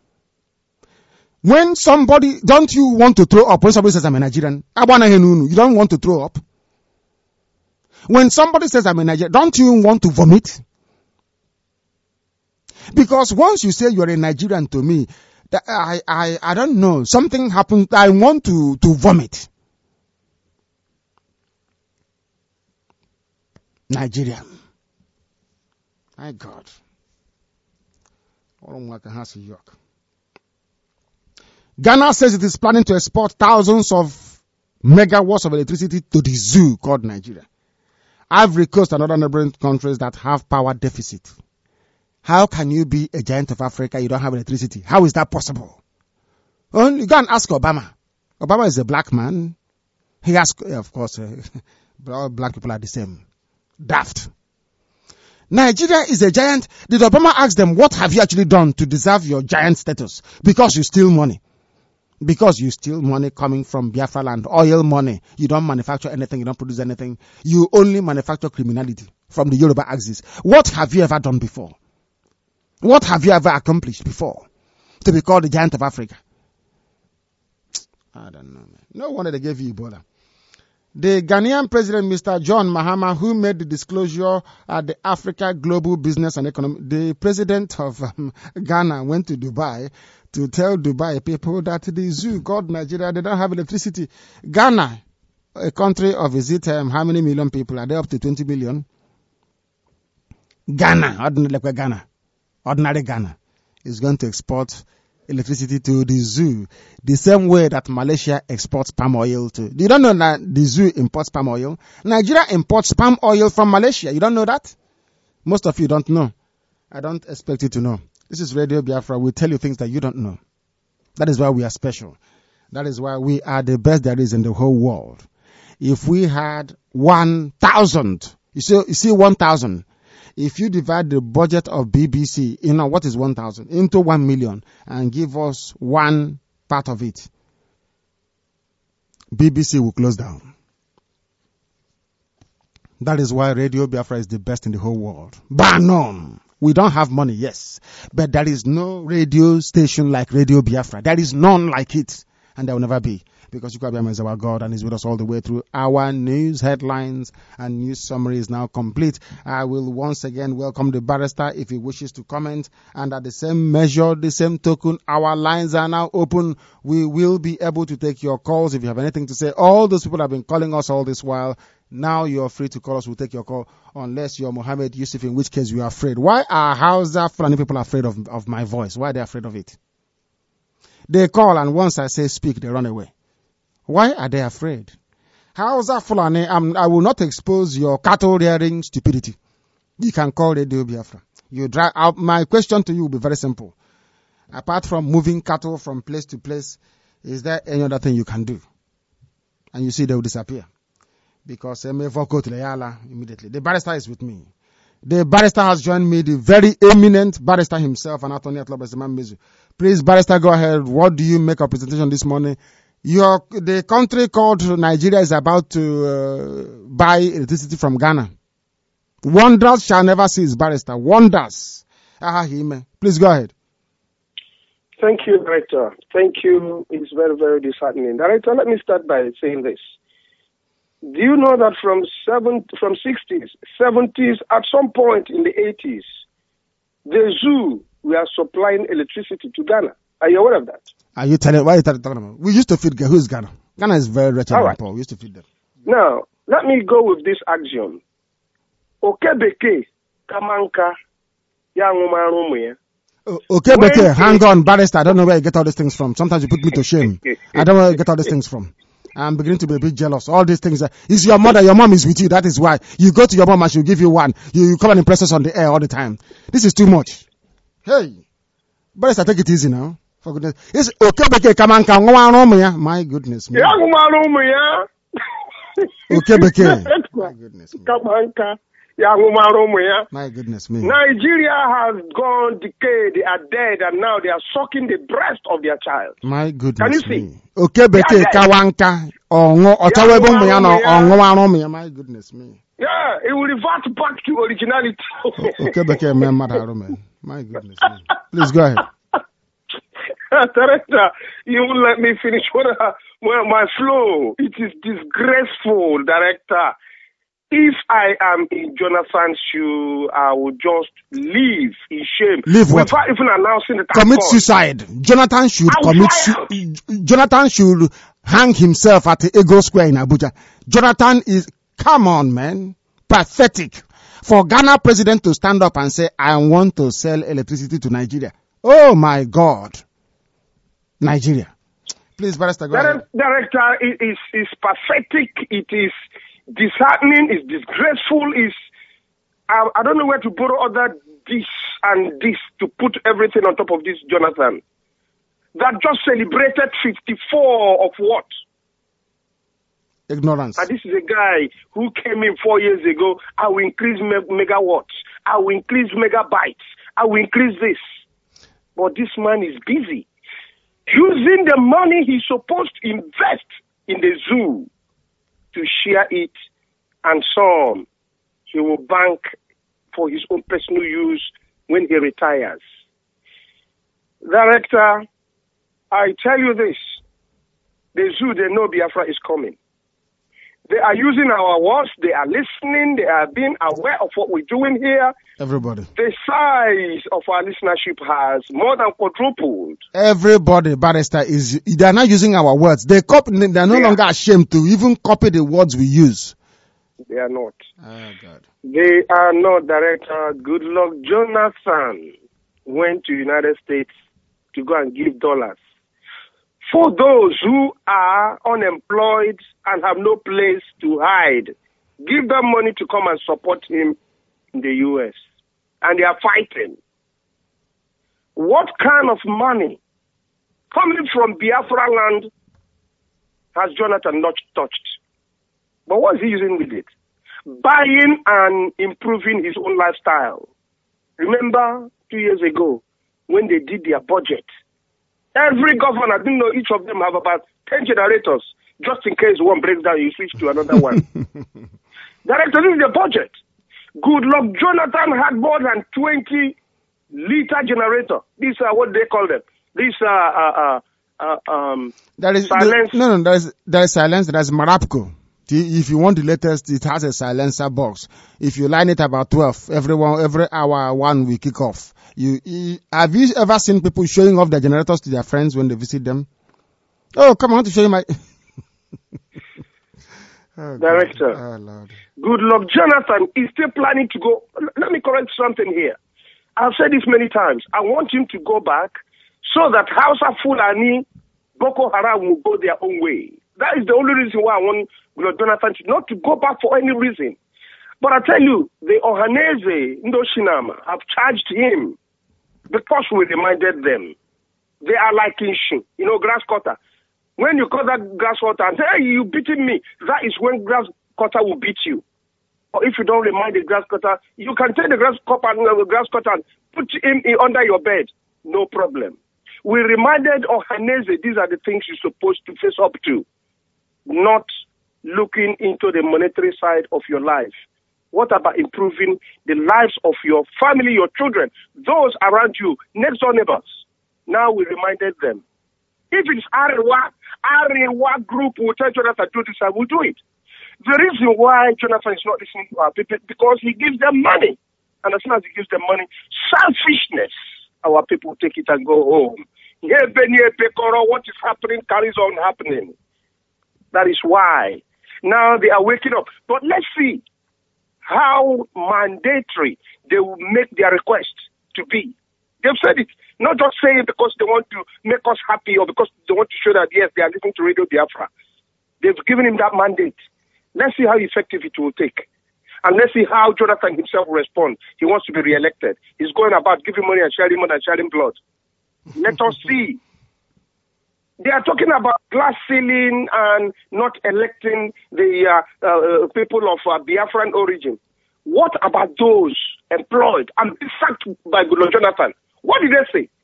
When somebody... Don't you want to throw up? When somebody says, I'm a Nigerian. You don't want to throw up? When somebody says, I'm a Nigerian, don't you want to vomit? Because once you say you're a Nigerian to me, that I, I, I don't know, something happened, I want to, to vomit. Nigerian. My God. Ghana says it is planning to export thousands of megawatts of electricity to the zoo called Nigeria. Ivory Coast and other neighboring countries that have power deficit. How can you be a giant of Africa, you don't have electricity? How is that possible? Well, you go and ask Obama. Obama is a black man. He asked, of course, uh, all black people are the same. Daft. Nigeria is a giant. Did Obama ask them, what have you actually done to deserve your giant status? Because you steal money. Because you steal money coming from Biafra land, oil money. You don't manufacture anything, you don't produce anything. You only manufacture criminality from the Yoruba axis. What have you ever done before? What have you ever accomplished before to be called the giant of Africa? I don't know, man. No wonder they gave you Ebola. The Ghanaian president, Mister John Mahama, who made the disclosure at the Africa Global Business and Economy, the president of um, Ghana went to Dubai to tell Dubai people that the zoo called Nigeria, they don't have electricity. Ghana, a country of, is it, um, how many million people? Are they up to twenty million? Ghana, ordinary like Ghana, ordinary Ghana, is going to export electricity to the zoo the same way that Malaysia exports palm oil to. You don't know that the zoo imports palm oil? Nigeria imports palm oil from Malaysia. You don't know that? Most of you don't know. I don't expect you to know. This is Radio Biafra. We tell you things that you don't know. That is why we are special. That is why we are the best there is in the whole world. If we had one thousand, you see, you see one thousand, if you divide the budget of B B C, you know, what is one thousand, into one million and give us one part of it, B B C will close down. That is why Radio Biafra is the best in the whole world. Bar none. We don't have money, yes. But there is no radio station like Radio Biafra. There is none like it. And there will never be. Because Chukwuabiama is our God and is with us all the way through. Our news headlines and news summary is now complete. I will once again welcome the barrister if he wishes to comment. And at the same measure, the same token, our lines are now open. We will be able to take your calls if you have anything to say. All those people have been calling us all this while. Now you're free to call us. We'll take your call unless you're Mohammed Yusuf, in which case you are afraid. Why are Hausa Fulani people afraid of, of my voice? Why are they afraid of it? They call and once I say speak, they run away. Why are they afraid? Hausa Fulani, I'm, I will not expose your cattle rearing stupidity. You can call Radio Biafra. You drive out. My question to you will be very simple. Apart from moving cattle from place to place, is there any other thing you can do? And you see they will disappear. Because immediately. The barrister is with me. The barrister has joined me, the very eminent barrister himself, and Attorney at Law, Mezu. Please, barrister, go ahead. What do you make a presentation this morning? Your, the country called Nigeria is about to uh, buy electricity from Ghana. Wonders shall never cease, barrister. Wonders. Please go ahead. Thank you, Director. Thank you. It's very, very disheartening. Director, let me start by saying this. Do you know that from seven, from sixties, seventies, at some point in the eighties, the zoo were supplying electricity to Ghana? Are you aware of that? Are you telling? Why are you talking about? We used to feed Ghana. Who's Ghana? Ghana is very wretched and right. Poor. We used to feed them. Now, let me go with this axiom. Okebeke, Kamanka, Yangumarume. Okay, Beke, hang on, barrister. I don't know where you get all these things from. Sometimes you put me to shame. I don't know where you get all these things from. I'm beginning to be a bit jealous. All these things. Uh, it's your mother. Your mom is with you. That is why. You go to your mom and she'll give you one. You, you come and impress us on the air all the time. This is too much. Hey. Barrister, take it easy now. For goodness. It's okay, Beke, come on, my goodness. Me. Okay, Beke. My goodness. Me. My goodness me. Nigeria has gone decay. They are dead, and now they are sucking the breast of their child. My goodness. Can you see? Me. Okay, Beke, Kawanka. Oh, my goodness me. Yeah, it will revert back to originality. Okay, Beke, man. My goodness me. Please go ahead. Director, you won't let me finish what, uh, my flow. It is disgraceful, Director. If I am in Jonathan's shoe, I will just leave in shame. Leave what? Without even announcing the Commit suicide. Jonathan should I'll commit su- Jonathan should hang himself at the Ego Square in Abuja. Jonathan is, come on, man. Pathetic. For Ghana president to stand up and say, I want to sell electricity to Nigeria. Oh my God. Nigeria. Please, Barrister, go ahead. Director, it is, is pathetic. It is disheartening, is disgraceful, is I, I don't know where to borrow other this and this to put everything on top of this Jonathan. That just celebrated fifty-four of what? Ignorance. And this is a guy who came in four years ago. I will increase me- megawatts. I will increase megabytes. I will increase this. But this man is busy using the money he's supposed to invest in the zoo to share it, and some he will bank for his own personal use when he retires. Director, I tell you this, the zoo, they know Biafra is coming. They are using our words, they are listening, they are being aware of what we're doing here. Everybody. The size of our listenership has more than quadrupled. Everybody, Barrister, is, they are not using our words. They copy, they are no yeah. longer ashamed to even copy the words we use. They are not. Oh, God. They are not, Director. Good luck. Jonathan went to United States to go and give dollars. For those who are unemployed and have no place to hide, give them money to come and support him in the U S. And they are fighting. What kind of money coming from Biafra land has Jonathan not touched? But what is he using with it? Buying and improving his own lifestyle. Remember two years ago when they did their budget, every governor, didn't know each of them have about ten generators, just in case one breaks down, you switch to another one. Director, this is the budget. Good luck. Jonathan had more than twenty liter generator. These are what they call them. These are uh, uh, uh, um, There is silence. the, no, no. There is there is silence. There is Marapco. If you want the latest, it has a silencer box. If you line it about twelve, every one, every hour, one will kick off. You, you have you ever seen people showing off their generators to their friends when they visit them? Oh, come on, I want to show you my. Oh, Director, oh, Lord. Good luck. Jonathan is still planning to go. Let me correct something here. I've said this many times. I want him to go back so that Hausa Fulani, Boko Haram will go their own way. That is the only reason why I want Good Jonathan to not to go back for any reason. But I tell you, the Ohanese Ndoshinama have charged him because we reminded them. They are like Inshu, you know, grass cutter. When you cut that grass cutter and say, hey, you beating me, that is when grass cutter will beat you. Or if you don't remind the grass cutter, you can take the grass cutter and uh, grass cutter and put him in, under your bed. No problem. We reminded Ohanese these are the things you're supposed to face up to, not looking into the monetary side of your life. What about improving the lives of your family, your children, those around you, next door neighbors? Now we reminded them. If it's Arewa, Arewa group will tell Jonathan to do this, I will do it. The reason why Jonathan is not listening to our people because he gives them money. And as soon as he gives them money, selfishness, our people take it and go home. What is happening carries on happening. That is why. Now they are waking up. But let's see how mandatory they will make their request to be. They've said it. Not just saying it because they want to make us happy or because they want to show that, yes, they are listening to Radio Biafra. They've given him that mandate. Let's see how effective it will take. And let's see how Jonathan himself will respond. He wants to be re-elected. He's going about giving money and sharing money and sharing blood. Let us see. They are talking about glass ceiling and not electing the uh, uh, people of uh, Biafran origin. What about those employed and sacked by Goodluck Jonathan? What did they say?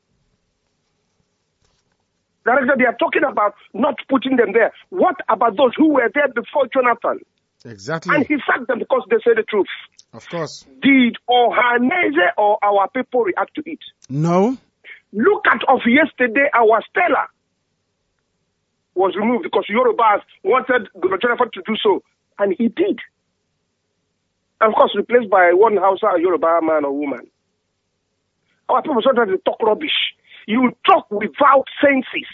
Director, they are talking about not putting them there. What about those who were there before Jonathan? Exactly. And he sacked them because they say the truth. Of course. Did Ohanese or our people react to it? No. Look at of yesterday, our Stella was removed because Yorubas wanted Goodluck Jonathan to do so, and he did. And of course, replaced by one Hausa Yoruba man or woman. Our people sometimes talk rubbish. You talk without senses.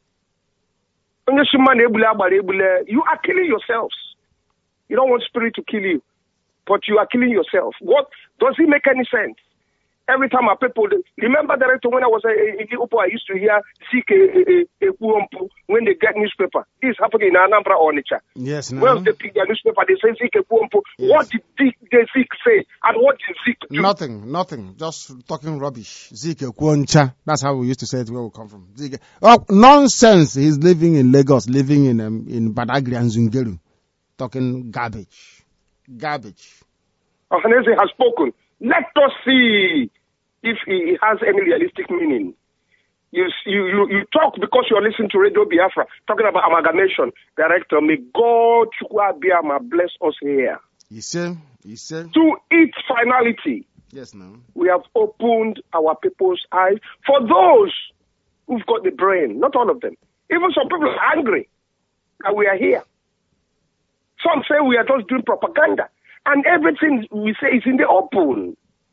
You are killing yourselves. You don't want spirit to kill you, but you are killing yourself. What does it make any sense? Every time our people, remember, Director, when I was in Liverpool, I used to hear Zeke when they get newspaper. This is happening in Anambra or Onitsha. Yes, no. When they pick their newspaper, they say Zeke Puompo. Yes. What did Zeke say? And what did Zeke do? Nothing, nothing. Just talking rubbish. Zeke Kwoncha. That's how we used to say it where we come from. Zeke. Oh, nonsense. He's living in Lagos, living in um, in Badagry and Zungeru. Talking garbage. Garbage. Ohanese has spoken. Let us see if it has any realistic meaning. You, you, you, you talk because you're listening to Radio Biafra, talking about amalgamation. Director, may God Chukwuabiama bless us here. You say, you say. To its finality. Yes, no. We have opened our people's eyes. For those who've got the brain, not all of them. Even some people are angry that we are here. Some say we are just doing propaganda. And everything we say is in the open.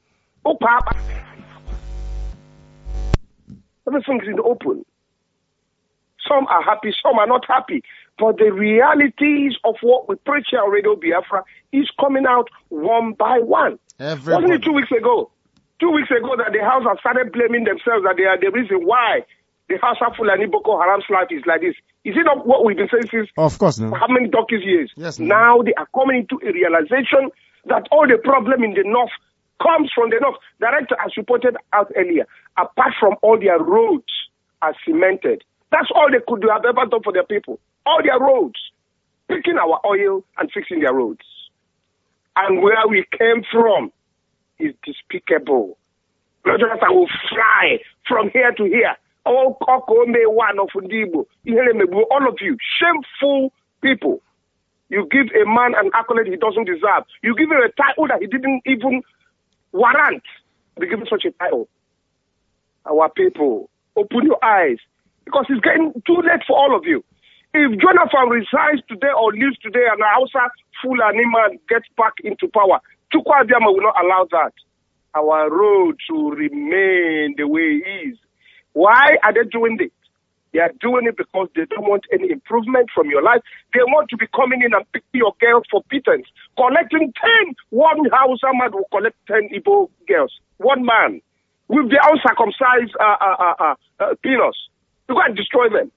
Everything is in the open. Some are happy, some are not happy. But the realities of what we preach here on Radio Biafra is coming out one by one. Everybody. Wasn't it two weeks ago? Two weeks ago that the House have started blaming themselves that they are the reason why the House of Fulani Boko Haram's life is like this. Is it not what we've been saying since of course, no. how many donkey's years? Yes, no. Now they are coming into a realization that all the problem in the north comes from the north. Director, as reported out earlier, apart from all their roads are cemented. That's all they could do, have ever done for their people. All their roads. Picking our oil and fixing their roads. And where we came from is despicable. Nigerians will fly from here to here. All one of all of you, shameful people. You give a man an accolade he doesn't deserve. You give him a title that he didn't even warrant to be given such a title. Our people, open your eyes, because it's getting too late for all of you. If Jonathan resigns today or leaves today and Hausa Fulani man gets back into power, Chukwu Abbiama will not allow that. Our road to remain the way it is. Why are they doing this? They are doing it because they don't want any improvement from your life. They want to be coming in and picking your girls for pittance. Collecting ten. One Hausa man will collect ten Igbo girls. One man. With their uncircumcised uh, uh, uh, uh, uh, penis. To go and destroy them.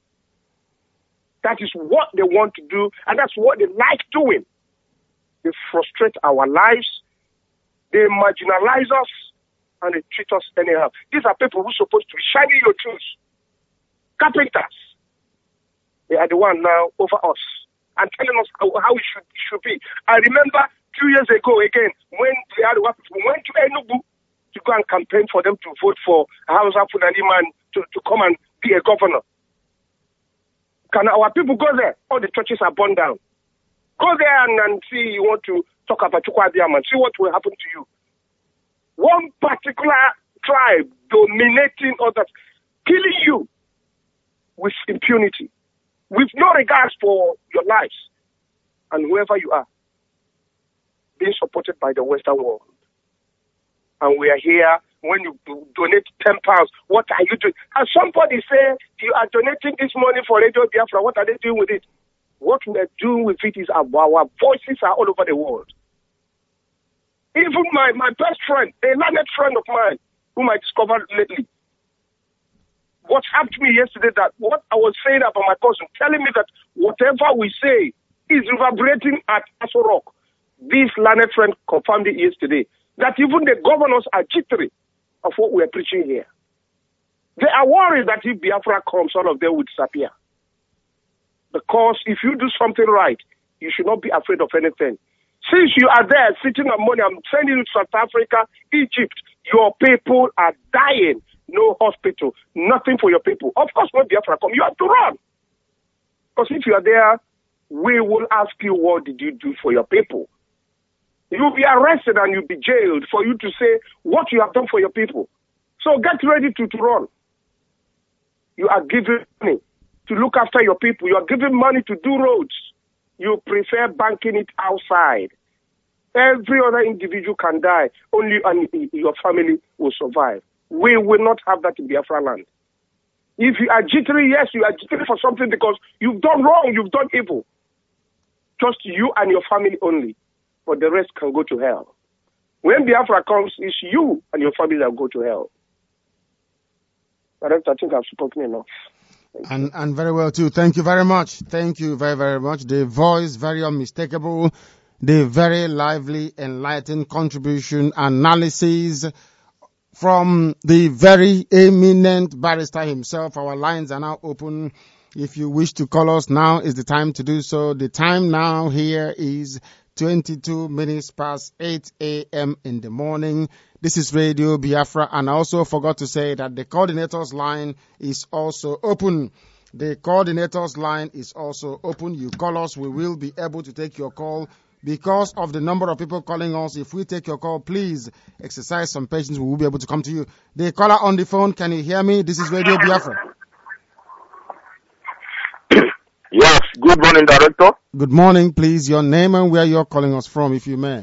That is what they want to do, and that's what they like doing. They frustrate our lives, they marginalize us, and they treat us anyhow. These are people who are supposed to be shining your shoes. Carpenters. They are the one now over us and telling us how, how it should, it should be. I remember two years ago again, when the Arewa people went to Enugu to go and campaign for them to vote for Hausa Fulani man to, to come and be a governor. Can our people go there? All the churches are burned down. Go there and, and see, you want to talk about Chukwu Abbiama, see what will happen to you. One particular tribe dominating others, killing you with impunity, with no regards for your lives and whoever you are, being supported by the Western world. And we are here. When you donate ten pounds, what are you doing? And somebody say, you are donating this money for Radio Biafra. What are they doing with it? What we are doing with it is our, our voices are all over the world. Even my, my best friend, a learned friend of mine, whom I discovered lately, what happened to me yesterday, that what I was saying about my cousin, telling me that whatever we say is reverberating at Aso Rock. This learned friend confirmed it yesterday, that even the governors are jittery of what we are preaching here. They are worried that if Biafra comes, all of them will disappear. Because if you do something right, you should not be afraid of anything. Since you are there sitting on money, I'm sending you to South Africa, Egypt, your people are dying. No hospital, nothing for your people. Of course, when Biafra comes, you have to run. Because if you are there, we will ask you, what did you do for your people? You'll be arrested and you'll be jailed for you to say what you have done for your people. So get ready to, to run. You are giving money to look after your people. You are giving money to do roads. You prefer banking it outside. Every other individual can die. Only your family will survive. We will not have that in Biafra land. If you are jittery, yes, you are jittery for something because you've done wrong, you've done evil. Just you and your family only. But the rest can go to hell. When Biafra comes, it's you and your family that go to hell. I think I've spoken enough. And, and very well too. Thank you very much. Thank you very, very much. The voice, very unmistakable. The very lively, enlightened contribution, analysis from the very eminent barrister himself. Our lines are now open. If you wish to call us, now is the time to do so. The time now here is twenty-two minutes past eight a.m. in the morning. This is Radio Biafra, and I also forgot to say that the coordinator's line is also open. The coordinator's line is also open. You call us, we will be able to take your call. Because of the number of people calling us, if we take your call, please exercise some patience. We will be able to come to you. The caller on the phone, can you hear me? This is Radio Biafra. Yes, good morning, Director. Good morning, please. Your name and where you're calling us from, if you may.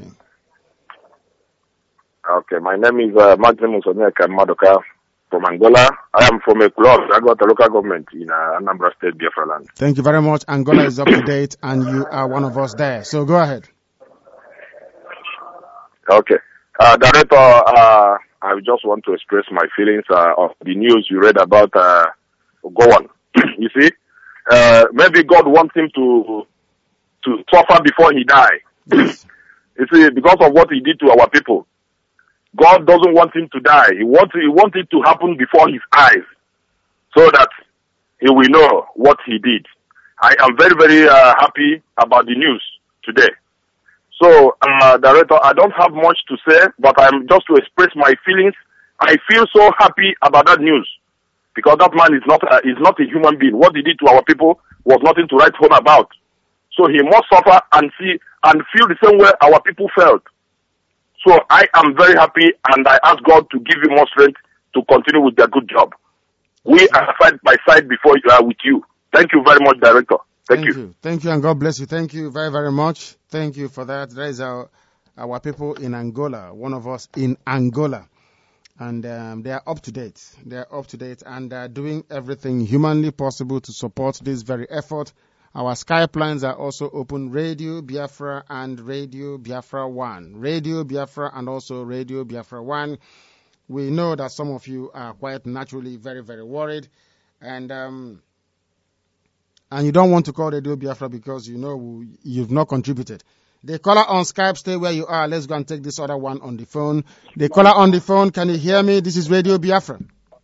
Okay, my name is uh, Martin Musoneka Madoka from Angola. I am from a club, I got a local government in uh, Anambra State, Biafra land. Thank you very much. Angola is up to date, and you are one of us there. So go ahead. Okay. Uh, Director, uh, I just want to express my feelings uh, of the news you read about uh, Gowon. You see, uh, maybe God wants him to to suffer before he dies. You see, because of what he did to our people. God doesn't want him to die. He wants, he wants it to happen before his eyes so that he will know what he did. I am very, very uh, happy about the news today. So, uh, Director, I don't have much to say, but I'm just to express my feelings. I feel so happy about that news because that man is not uh, is not a human being. What he did to our people was nothing to write home about. So he must suffer and see and feel the same way our people felt. So I am very happy, and I ask God to give you more strength to continue with their good job. We are side by side before uh, with you. Thank you very much, Director. Thank, Thank you. you. Thank you, and God bless you. Thank you very, very much. Thank you for that. That is our, our people in Angola, one of us in Angola. And um, they are up to date. They are up to date, and they are doing everything humanly possible to support this very effort. Our Skype lines are also open, Radio Biafra and Radio Biafra one. Radio Biafra and also Radio Biafra one. We know that some of you are quite naturally very, very worried. And um, and you don't want to call Radio Biafra because you know you've not contributed. The caller on Skype, stay where you are. Let's go and take this other one on the phone. The caller on the phone, can you hear me? This is Radio Biafra.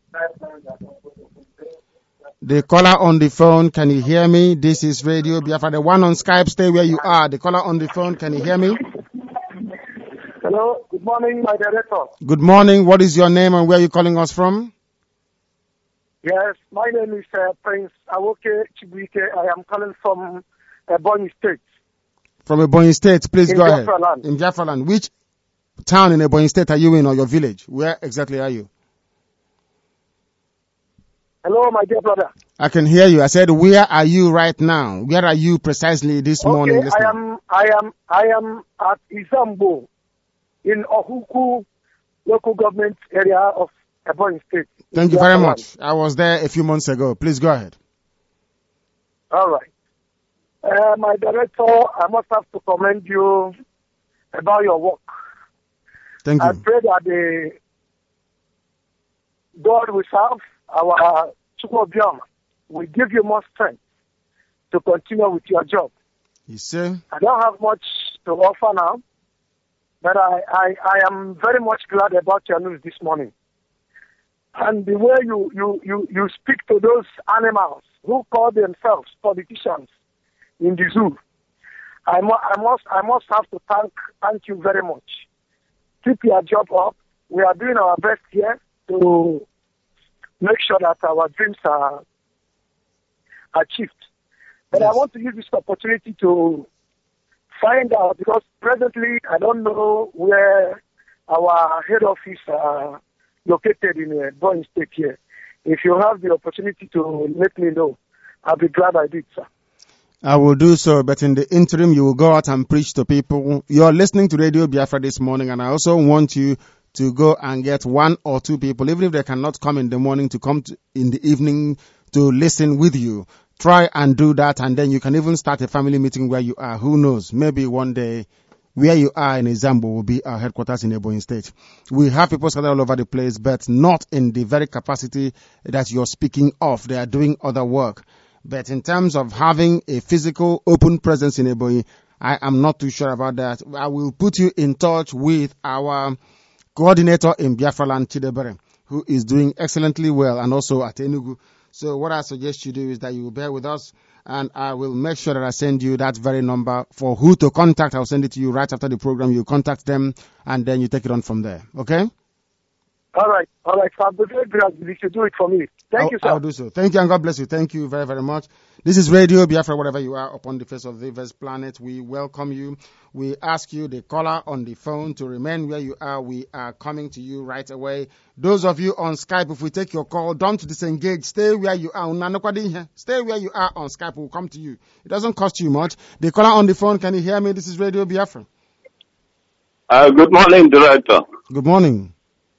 The caller on the phone, can you hear me? This is Radio Biafra. The one on Skype, stay where you are. The caller on the phone, can you hear me? Hello, good morning, my director. Good morning. What is your name and where are you calling us from? Yes, my name is uh, Prince Awoke Chibuike. I am calling from uh, Ebonyi State. From Ebonyi State, please in go Biafra ahead. Land. In Biafra Land. Which town in Ebonyi State are you in, or your village? Where exactly are you? Hello, my dear brother. I can hear you. I said, where are you right now? Where are you precisely this Okay, morning? I am, I am, I am at Izambo in Ohuku local government area of Ebonyi State. Thank you very much. I was there a few months ago. Please go ahead. All right. Uh, my director, I must have to commend you about your work. Thank I you. pray that the God we serve, our Chukwuobioma, will give you more strength to continue with your job. You see? I don't have much to offer now, but I, I, I am very much glad about your news this morning. And the way you, you, you, you speak to those animals who call themselves politicians in the zoo, I, mu- I must I must have to thank thank you very much. Keep your job up. We are doing our best here to make sure that our dreams are achieved. But Yes. I want to use this opportunity to find out, because presently I don't know where our head office are located in uh, Ebonyi State here. If you have the opportunity to let me know, I'll be glad I did, sir. I will do so, but in the interim, you will go out and preach to people. You're listening to Radio Biafra this morning, and I also want you to go and get one or two people, even if they cannot come in the morning, to come to, in the evening to listen with you. Try and do that, and then you can even start a family meeting where you are. Who knows? Maybe one day, where you are in Izambo will be our headquarters in Ebonyi State. We have people scattered all over the place, but not in the very capacity that you're speaking of. They are doing other work. But in terms of having a physical open presence in Ebonyi, I am not too sure about that. I will put you in touch with our coordinator in Biafra Land, Chidebere, who is doing excellently well, and also at Enugu. So what I suggest you do is that you will bear with us, and I will make sure that I send you that very number for who to contact. I'll send it to you right after the program. You contact them, and then you take it on from there. Okay? All right, all right, sir. But you should do it for me. Thank I'll, you, sir. I'll do so. Thank you, and God bless you. Thank you very, very much. This is Radio Biafra, wherever you are upon the face of the Vast planet. We welcome you. We ask you, the caller on the phone, to remain where you are. We are coming to you right away. Those of you on Skype, if we take your call, don't disengage. Stay where you are. Stay where you are on Skype. We'll come to you. It doesn't cost you much. The caller on the phone, can you hear me? This is Radio Biafra. Uh, good morning, Director. Good morning.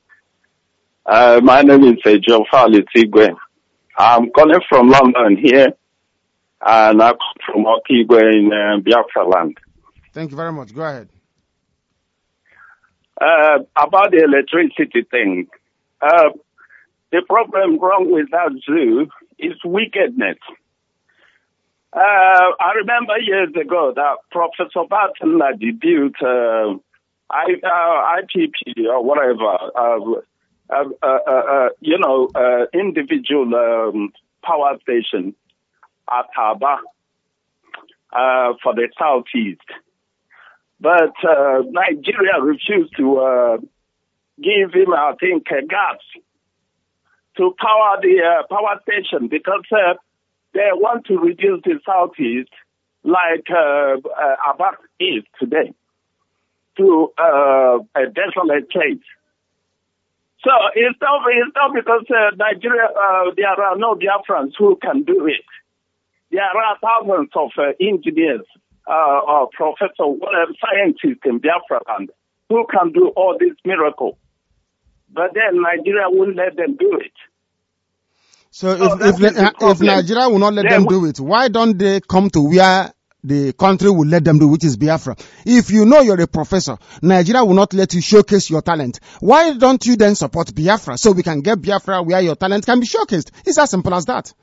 Uh, my name is uh, Joe Falitigwe. I'm calling from London here, and I'm from Okigwe in uh, Biafra Land. Thank you very much. Go ahead. Uh, about the electricity thing, uh, the problem wrong with that zoo is wickedness. Uh, I remember years ago that Professor Barton built uh, I, uh, I P P or whatever, uh, uh, uh, uh, you know, uh, individual um, power station at Aba uh, for the southeast. But uh, Nigeria refused to uh, give him, I think, uh, gas to power the uh, power station because uh, they want to reduce the southeast like uh, uh, Aba is today to uh, a desolate place. So it's not, it's not because uh, Nigeria, uh, there are no Biafrans who can do it. There are thousands of uh, engineers, uh, or professors, whatever, scientists in Biafra land who can do all this miracle. But then Nigeria won't let them do it. So, so if if, if Nigeria will not let them do it, why don't they come to where the country will let them do, which is Biafra? If you know you're a professor, Nigeria will not let you showcase your talent. Why don't you then support Biafra so we can get Biafra where your talent can be showcased? It's as simple as that.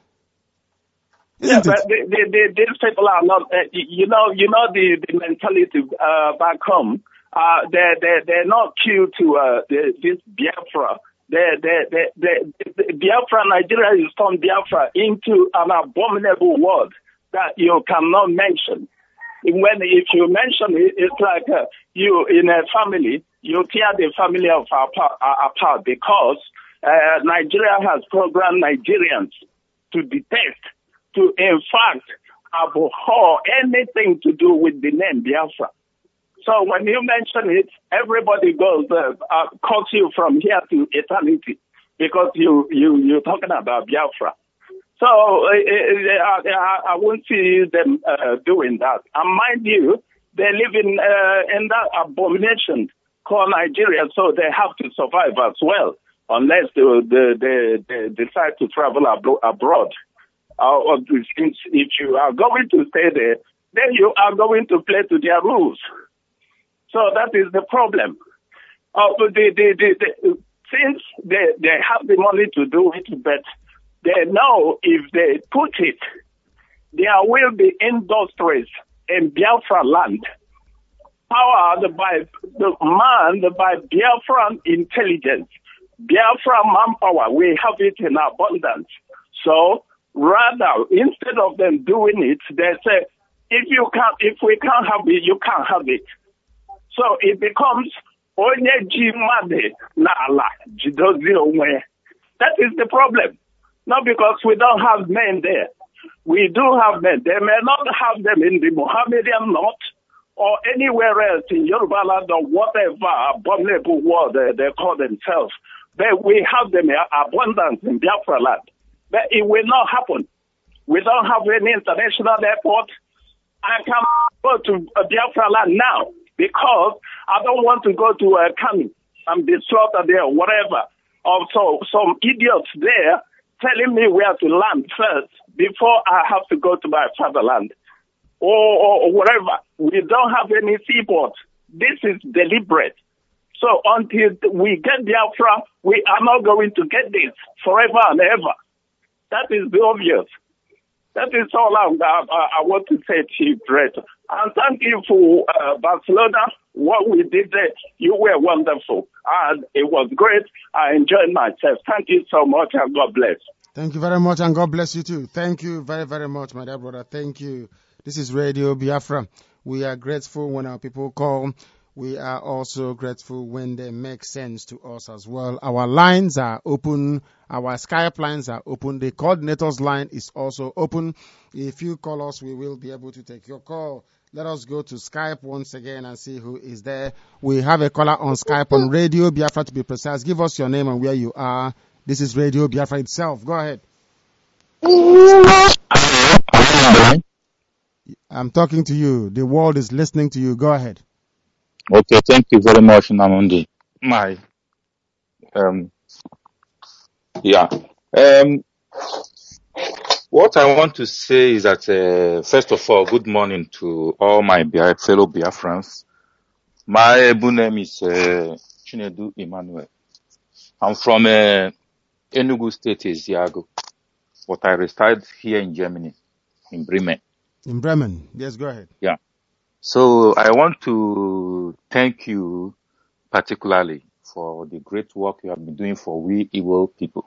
Isn't yeah, it? but they, they, they, these people are not, uh, you know, you know the, the mentality uh, back home. Uh, they they they're not cute to uh, the, this Biafra. They they they, they, they Biafra, Nigeria is turned Biafra into an abominable word that you cannot mention. When if you mention it, it's like uh, you in a family, you tear the family of apart, apart because uh, Nigeria has programmed Nigerians to detest, to in fact abhor anything to do with the name Biafra. So when you mention it, everybody goes uh, uh, calls you from here to eternity because you you you're talking about Biafra. So uh, uh, I, I won't see them uh, doing that. And mind you, they live in uh, in that abomination called Nigeria, so they have to survive as well, unless they they, they, they decide to travel abro- abroad. Uh, or since if you are going to stay there, then you are going to play to their rules. So that is the problem. Uh, the, the, the, the, since they, they have the money to do it, but they know if they put it, there will be industries in Biafra land, powered by the man, by Biafran intelligence, Biafra manpower. We have it in abundance. So rather, instead of them doing it, they say, if you can't, if we can't have it, you can't have it. So it becomes onye ji mmadụ n'ala jidozie onwe. That is the problem. Not because we don't have men there. We do have men. They may not have them in the Mohammedan north or anywhere else in Yoruba land or whatever abominable word they, they call themselves. But we have them in abundance in Biafra land. But it will not happen. We don't have any international airport. I can go to Biafra land now, because I don't want to go to uh, Kami and be slaughtered there or whatever. Also, some idiots there telling me where to land first before I have to go to my fatherland or, or, or whatever. We don't have any seaports. This is deliberate. So until we get Biafra, we are not going to get this forever and ever. That is the obvious. That is all I, I, I want to say to you, Brett. And thank you for uh, Barcelona. What we did there, you were wonderful. And it was great. I enjoyed myself. Thank you so much, and God bless. Thank you very much, and God bless you too. Thank you very, very much, my dear brother. Thank you. This is Radio Biafra. We are grateful when our people call. We are also grateful when they make sense to us as well. Our lines are open. Our Skype lines are open. The coordinator's line is also open. If you call us, we will be able to take your call. Let us go to Skype once again and see who is there. We have a caller on Skype on Radio Biafra, to be precise. Give us your name and where you are. This is Radio Biafra itself. Go ahead. I'm talking to you. The world is listening to you. Go ahead. Okay, thank you very much, Namundi. My, um, yeah. Um, what I want to say is that, uh, first of all, good morning to all my Bia- fellow Biafrans. My name is uh, Chinedu Emmanuel. I'm from uh, Enugu State, Eziago, but I reside here in Germany, in Bremen. In Bremen. Yes, go ahead. Yeah. So I want to thank you particularly for the great work you have been doing for we Igbo people.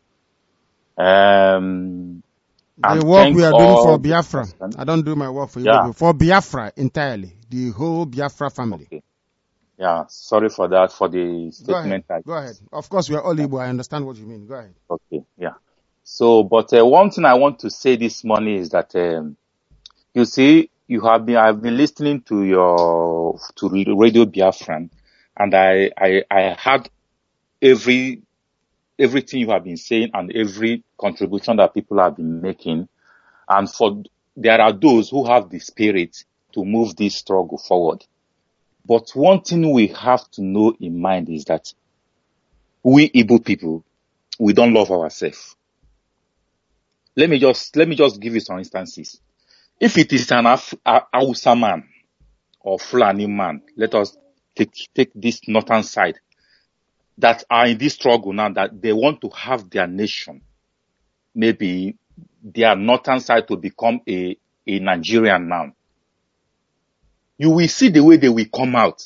Um, The work we are doing for Biafra. I don't do my work for Igbo yeah. people. For Biafra entirely. The whole Biafra family. Okay. Yeah, sorry for that, for the statement. Go ahead. Go ahead. Of course, we are all Igbo. I understand what you mean. Go ahead. Okay, yeah. So, but uh, one thing I want to say this morning is that, um, you see, you have been, I've been listening to your, to Radio Biafran, and I, I, I had every, everything you have been saying and every contribution that people have been making. And for, there are those who have the spirit to move this struggle forward. But one thing we have to know in mind is that we Igbo people, we don't love ourselves. Let me just, let me just give you some instances. If it is an Af- Hausa man or Fulani man, let us take, take this northern side, that are in this struggle now, that they want to have their nation, maybe their northern side to become a, a Nigerian now. You will see the way they will come out.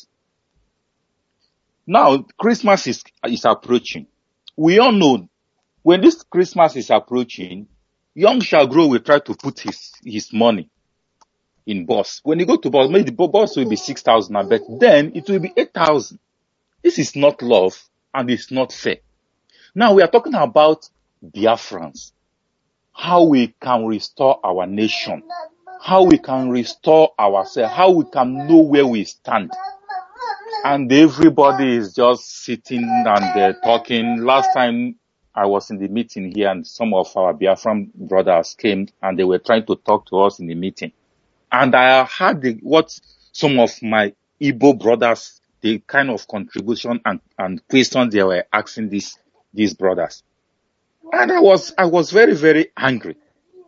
Now, Christmas is, is approaching. We all know when this Christmas is approaching, young shall grow will try to put his, his money in bus. When you go to bus, maybe the bus will be six thousand, I bet. Then it will be eight thousand. This is not love and it's not fair. Now we are talking about Biafrans. How we can restore our nation. How we can restore ourselves. How we can know where we stand. And everybody is just sitting and uh, talking. Last time I was in the meeting here and some of our Biafran brothers came and they were trying to talk to us in the meeting. And I heard the, what some of my Igbo brothers, the kind of contribution and, and questions they were asking these, these brothers. And I was, I was very, very angry.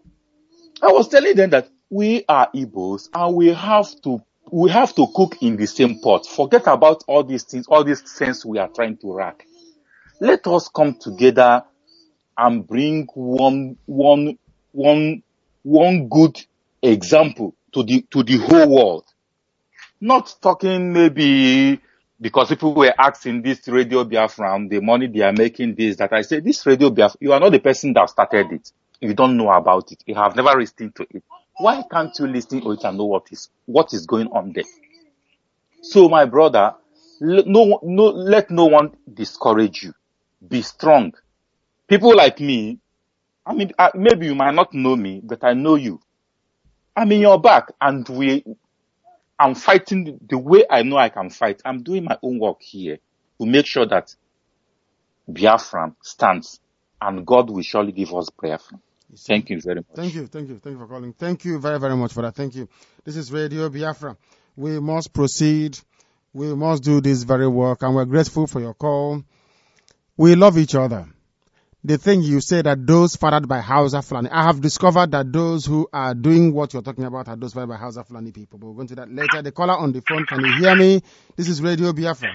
I was telling them that we are Igbos and we have to, we have to cook in the same pot. Forget about all these things, all these things we are trying to rack. Let us come together and bring one, one, one, one good example to the, to the whole world. Not talking maybe because people were asking this Radio Biafra, the money they are making this, that I say, this Radio Biafra, you are not the person that started it. You don't know about it. You have never listened to it. Why can't you listen to it and know what is, what is going on there? So my brother, no, no, let no one discourage you. Be strong. People like me, I mean, maybe you might not know me, but I know you. I'm in your back and we, I'm fighting the way I know I can fight. I'm doing my own work here to make sure that Biafra stands and God will surely give us Biafra. Thank you very much. Thank you, thank you, thank you for calling. Thank you very, very much for that. Thank you. This is Radio Biafra. We must proceed. We must do this very work, and we're grateful for your call. We love each other. The thing you say that those fathered by Hausa Fulani, I have discovered that those who are doing what you're talking about are those fathered by Hausa Fulani people. But we'll go into that later. The caller on the phone, can you hear me? This is Radio Biafra.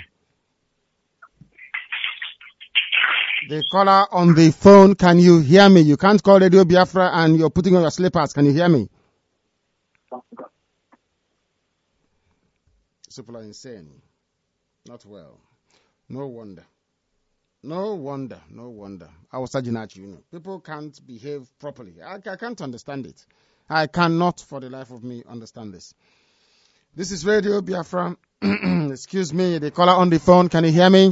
The caller on the phone, can you hear me? You can't call Radio Biafra and you're putting on your slippers. Can you hear me? People are insane. Not well. No wonder. No wonder. No wonder. I was saying at you. People can't behave properly. I, I can't understand it. I cannot for the life of me understand this. This is Radio Biafra. Excuse me. The caller on the phone, can you hear me?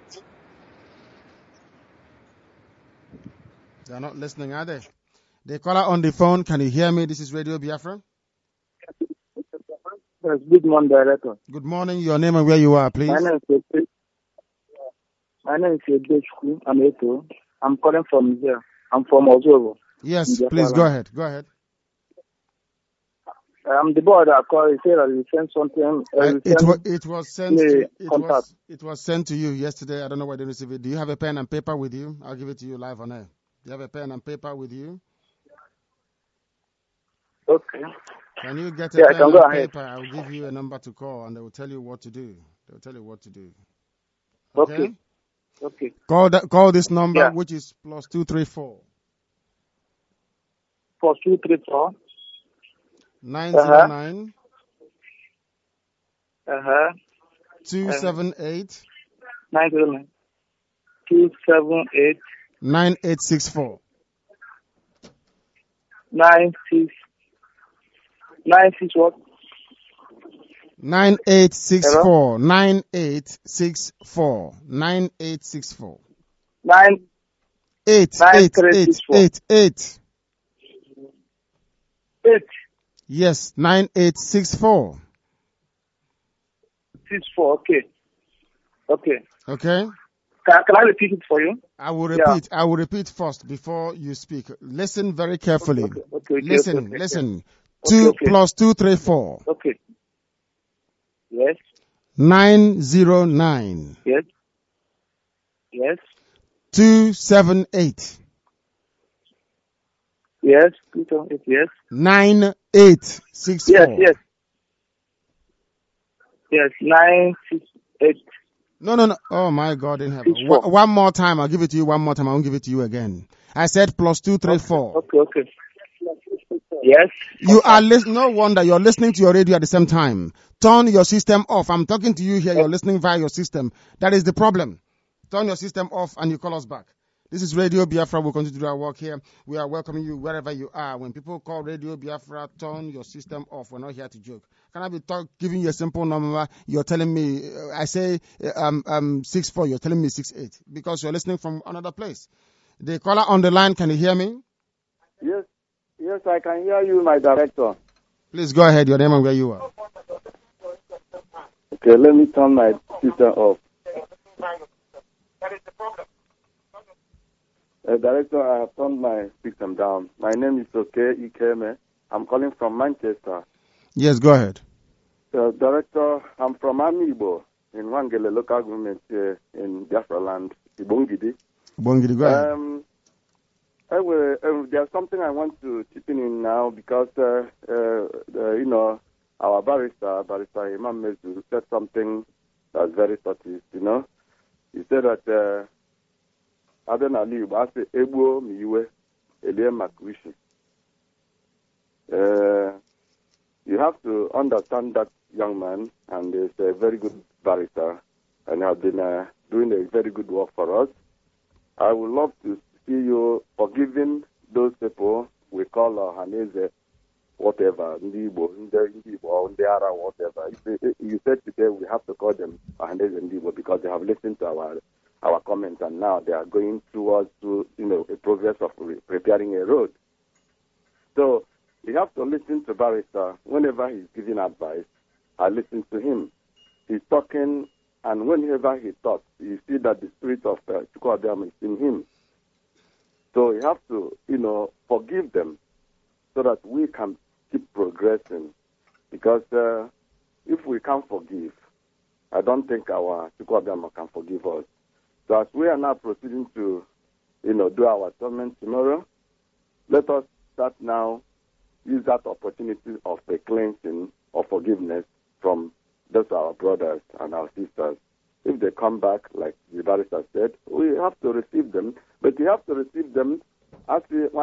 They are not listening, are they? The caller on the phone, can you hear me? This is Radio Biafra. Yes, good morning, Director. Good morning. Your name and where you are, please. My name is My name is Edeshku. I'm Eto. I'm calling from here. I'm from Ozovo. Yes, please go ahead. Go ahead. I'm the boy that called. He said that he sent something. Uh, uh, it, wa- it was sent. To, it contact. was it was sent to you yesterday. I don't know why they received it. Do you have a pen and paper with you? I'll give it to you live on air. Do you have a pen and paper with you? Okay. Can you get a yeah, pen I can and go ahead. paper? I'll give you a number to call, and they will tell you what to do. They will tell you what to do. Okay. Okay. Okay. Call that. Call this number, yeah. which is plus two three four. Plus two three four. Nine zero nine. Uh huh. Two seven eight. nine zero nine two seven eight nine eight six four. nine six nine six what? Nine eight six Hello? four. Nine eight six four. Nine eight six four. Nine Eight nine eight three eight six four. eight eight. Eight Yes, nine eight six four. six four. Okay. Okay. Okay. Can, can I repeat it for you? I will Yeah. repeat. I will repeat first before you speak. Listen very carefully. Okay. Okay. okay Listen. okay, okay, Listen. Okay. Two okay. plus two three four. Okay. Yes. Nine zero nine. Yes. Yes. Two seven eight. Yes. Two seven eight. Yes. Nine eight six Yes. four. Yes. Yes. Nine six eight. No, no, no. Oh my God in heaven. Six, four. One, one more time. I'll give it to you one more time. I won't give it to you again. I said plus two three four. Okay. Okay. Yes. You are listening. No wonder you're listening to your radio at the same time. Turn your system off. I'm talking to you here. You're listening via your system. That is the problem. Turn your system off and you call us back. This is Radio Biafra. We'll continue to do our work here. We are welcoming you wherever you are. When people call Radio Biafra, turn your system off. We're not here to joke. Can I be talk, giving you a simple number? You're telling me, uh, I say um, um, six four. You're telling me six eight because you're listening from another place. The caller on the line, can you hear me? Yes, yes, I can hear you, my director. Please go ahead. Your name and where you are. Okay, let me turn my system off. Uh, director, I have turned my system down. My name is Oke Ikeme. I'm calling from Manchester. Yes, go ahead. Uh, director, I'm from Amibo in Wangele local government uh, in Biafra land, Ibongidi. Bongidi, go ahead. Um, I will, uh, there's something I want to chip in now because, uh, uh, uh, you know, our barrister, Barrister Imam Mezu, said something that's very touchy, you know. He said that, uh, Aden Ali, I say, Ebo Miwe, Elie Makwishi. Uh, you have to understand that young man, and he's a very good barrister, and has been uh, doing a very good work for us. I would love to see you forgiving those people we call uh, Haneze, whatever, Ndibo, Ndibo, or Ndiara, whatever. You, you said today we have to call them Haneze Ndibo because they have listened to our our comments, and now they are going towards to you know a progress of re- preparing a road. So you have to listen to Barrister whenever he's giving advice. I listen to him. He's talking, and whenever he talks, you see that the spirit of uh, Chukwuabiam is in him. So you have to, you know, forgive them so that we can keep progressing. Because uh, if we can't forgive, I don't think our Chukwuabiam can forgive us. So as we are now proceeding to, you know, do our sermon tomorrow, let us start now, use that opportunity of the cleansing of forgiveness from those our brothers and our sisters. If they come back, like the barrister said, we have to receive them, but you have to receive them as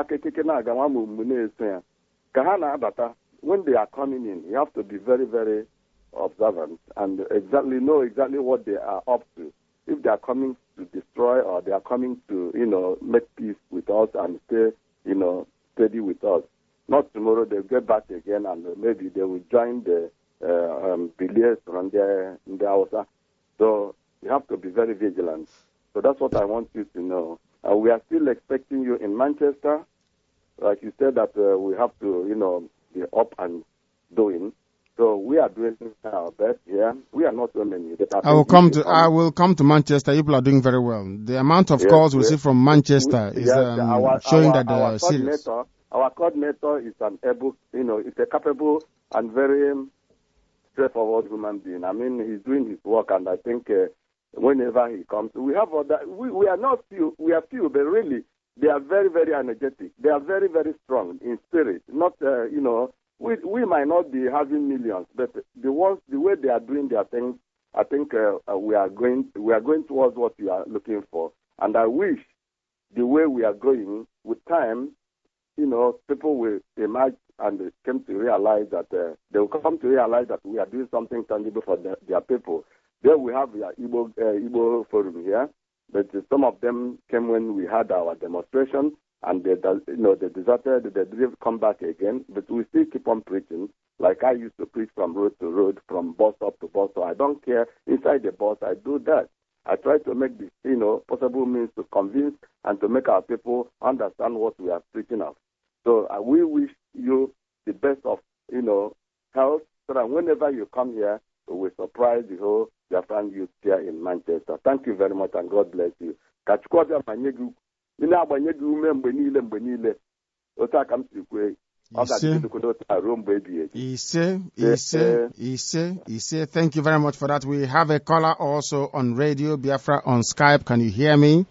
when they are coming in. You have to be very, very observant and exactly know exactly what they are up to. If they are coming to destroy or they are coming to, you know, make peace with us and stay, you know, steady with us. Not tomorrow they'll get back again and maybe they will join the uh, um, believers on their in the house. So you have to be very vigilant. So that's what I want you to know. Uh, we are still expecting you in Manchester. Like you said that uh, we have to, you know, be up and doing. So we are doing our best here. We are not so many. I will come to I will come to Manchester. People are doing very well. The amount of yes, calls we yes. receive from Manchester we, is yes, um, our, showing our, that they our are serious. Coordinator, our coordinator is an able, you know, is a capable and very straightforward human being. I mean, he's doing his work, and I think uh, whenever he comes, we have other. We, we are not few. We are few, but really, they are very, very energetic. They are very, very strong in spirit. Not, uh, you know. We we might not be having millions, but the ones the way they are doing their things, I think uh, uh, we are going we are going towards what we are looking for. And I wish the way we are going with time, you know, people will emerge and come to realize that uh, they will come to realize that we are doing something tangible for the, their people. There we have the Igbo, uh, Igbo forum here, but uh, some of them came when we had our demonstration, and they, you know, they deserted, they didn't come back again, but we still keep on preaching, like I used to preach from road to road, from bus stop to bus stop. I don't care, inside the bus, I do that. I try to make this, you know, possible means to convince and to make our people understand what we are preaching of. So uh, we wish you the best of, you know, health, so that whenever you come here, we will surprise the whole Biafran youth here in Manchester. Thank you very much, and God bless you. Kachukwu banye gị, ị na-agbanye gị ume mgbe niile mgbe niile. Otu aka m si kwe, ọ ga-adịgide otu a ruo mgbe ebighị ebi. Ise, Ise, Ise, Ise. Thank you very much for that. We have a caller also on Radio Biafra on Skype. Can you hear me?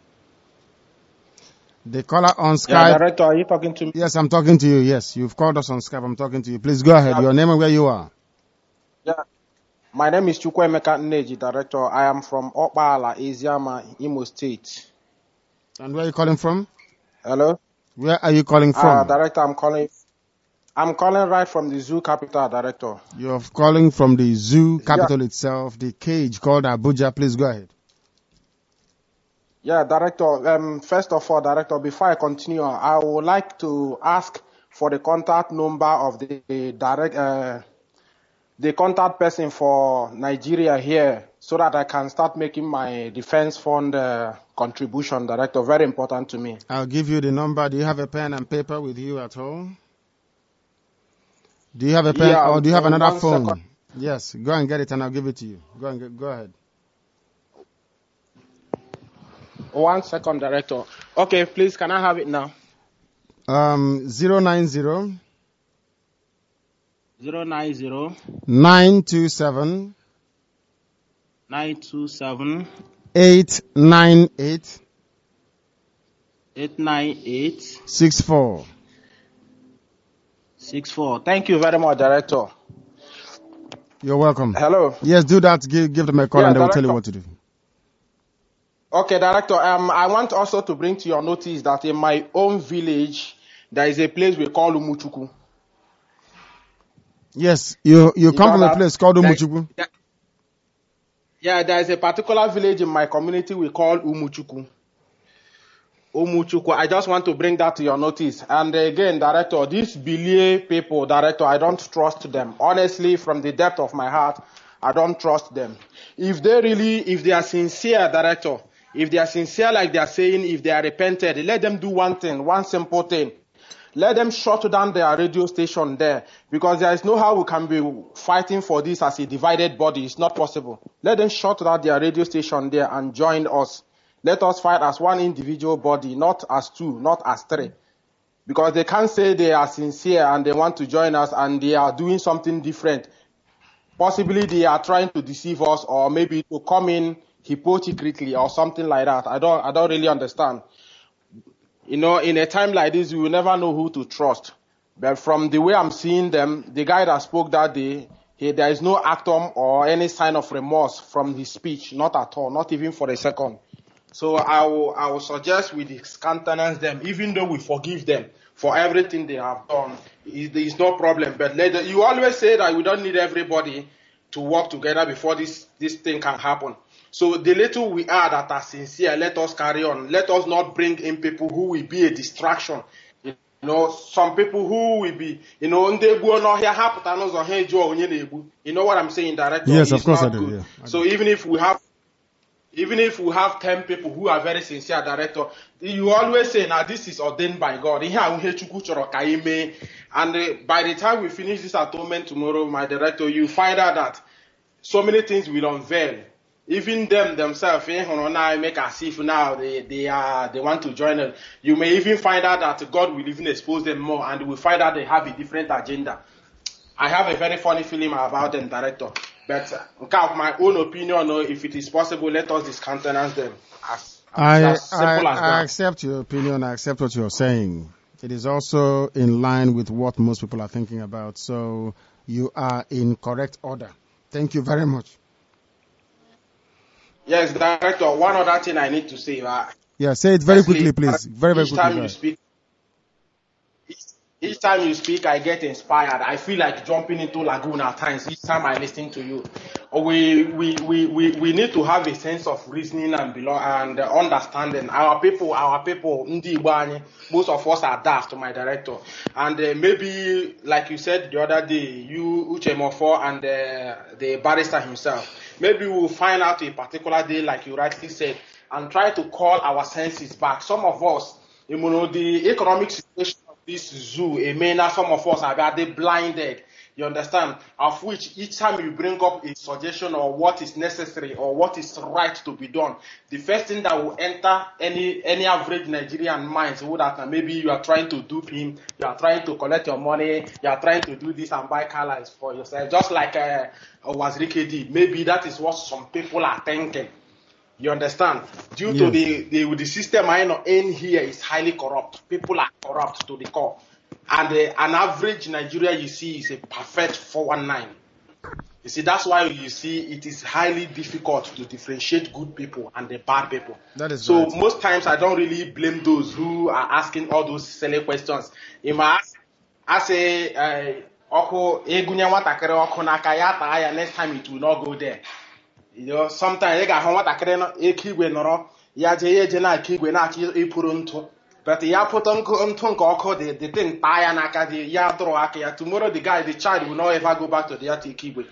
The caller on Skype. Yeah, Director, are you talking to me? Yes, I'm talking to you. Yes, you've called us on Skype. I'm talking to you. Please go ahead. Yeah. Your name and where you are. Yeah. My name is Chukwuemeka Nneji, Director. I am from Okpala, Eziama, Imo State. And where are you calling from? Hello? Where are you calling from? Uh, Director, I'm calling I'm calling right from the zoo capital, Director. You're calling from the zoo capital yeah. itself, the cage called Abuja. Please go ahead. Yeah, Director. Um, first of all, Director, before I continue, I would like to ask for the contact number of the, the direct, uh, the contact person for Nigeria here, so that I can start making my defense fund uh, contribution, Director. Very important to me. I'll give you the number. Do you have a pen and paper with you at home? Do you have a pen yeah, or do you have another phone? Second. Yes, go and get it and I'll give it to you. Go and get, go ahead. One second, Director. Okay, please, can I have it now? Um, zero nine zero. Zero nine zero. Nine two seven. Nine two seven. Eight nine eight. Eight nine eight. Six four. Six four. Thank you very much, Director. You're welcome. Hello. Yes, do that. Give, give them a call yeah, and they will Director. tell you what to do. Okay, Director. Um, I want also to bring to your notice that in my own village, there is a place we call Umuchuku. Yes, you you, you come from that? a place called Umuchuku. There, yeah, there is a particular village in my community we call Umuchuku. Umuchuku. I just want to bring that to your notice. And again, Director, these Bilie people, Director, I don't trust them. Honestly, from the depth of my heart, I don't trust them. If they really, if they are sincere, Director, if they are sincere like they are saying, if they are repented, let them do one thing, one simple thing. Let them shut down their radio station there, because there is no how we can be fighting for this as a divided body. It's not possible. Let them shut down their radio station there and join us. Let us fight as one individual body, not as two, not as three. Because they can't say they are sincere and they want to join us and they are doing something different. Possibly they are trying to deceive us, or maybe to come in hypocritically or something like that. I don't, I don't really understand. You know, in a time like this, we will never know who to trust. But from the way I'm seeing them, the guy that spoke that day, he, there is no atom or any sign of remorse from his speech, not at all, not even for a second. So I will, I will suggest we discountenance them, even though we forgive them for everything they have done. There is no problem. But later, you always say that we don't need everybody to work together before this, this thing can happen. So the little we are that are sincere, let us carry on. Let us not bring in people who will be a distraction. You know, some people who will be, you know, you know what I'm saying, Director? Yes, of course I do. do. Yeah, I so do. even if we have Even if we have ten people who are very sincere, Director, you always say, now this is ordained by God. And uh, by the time we finish this atonement tomorrow, my Director, you find out that so many things will unveil. Even them themselves, eh, make as if now they, they are they want to join us. You may even find out that God will even expose them more, and we find out they have a different agenda. I have a very funny feeling about them, Director. But uh, my own opinion, or if it is possible, let us discountenance them. As, I, as simple I, as that. I accept your opinion. I accept what you're saying. It is also in line with what most people are thinking about. So you are in correct order. Thank you very much. Yes, Director. One other thing I need to say. Uh, yeah, say it very quickly, please. Very, very each quickly. Time you speak, each, Each time you speak, I get inspired. I feel like jumping into lagoon at times each time I listen to you. We we, we, we, we need to have a sense of reasoning and belong and understanding. Our people, our people, Ndi Igbo, most of us are daft, my director. And uh, maybe, like you said the other day, you, Uche Mofo, and uh, the barrister himself, maybe we'll find out a particular day, like you rightly said, and try to call our senses back. Some of us, you know, the economic situation of this zoo, it may not, some of us are they blinded. You understand? Of which each time you bring up a suggestion or what is necessary or what is right to be done, the first thing that will enter any any average Nigerian mind is that maybe you are trying to dupe him, you are trying to collect your money, you are trying to do this and buy colors for yourself, just like uh, Wazirike did. Maybe that is what some people are thinking. You understand? Due Yes. to the, the the system I know in here is highly corrupt. People are corrupt to the core. And uh, an average Nigeria you see is a perfect four one nine. You see, that's why you see it is highly difficult to differentiate good people and the bad people. That is so right. most times I don't really blame those who are asking all those silly questions. If I ask, I say, uh, "Oko egunya watakere oko nakayata aya," next time it will not go there. You know, sometimes they got watakere no ekigwe noro ya je ye je na ekigwe na chi ipuru ntu. But ya put on tonko the the thing tire naka the ya throw aka tomorrow the guy the child will not ever go back to the Yatikibwe.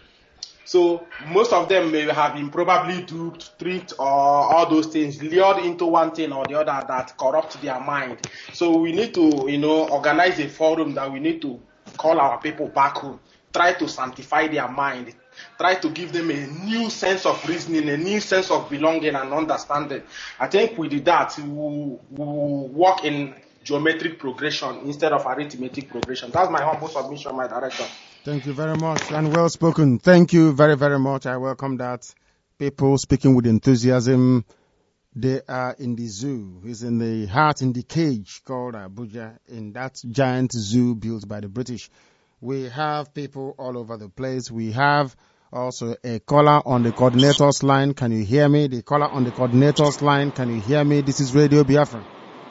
So most of them may have been probably duped, tricked, or all those things, lured into one thing or the other that corrupt their mind. So we need to, you know, organize a forum that we need to call our people back home, try to sanctify their mind, try to give them a new sense of reasoning, a new sense of belonging and understanding. I think with that, we will, we will work in geometric progression instead of arithmetic progression. That's my humble submission, my director. Thank you very much and well spoken. Thank you very, very much. I welcome that. People speaking with enthusiasm. They are in the zoo. It's in the heart, in the cage called Abuja, in that giant zoo built by the British. We have people all over the place. We have also a caller on the coordinator's line. Can you hear me? The caller on the coordinator's line. Can you hear me? This is Radio Biafra.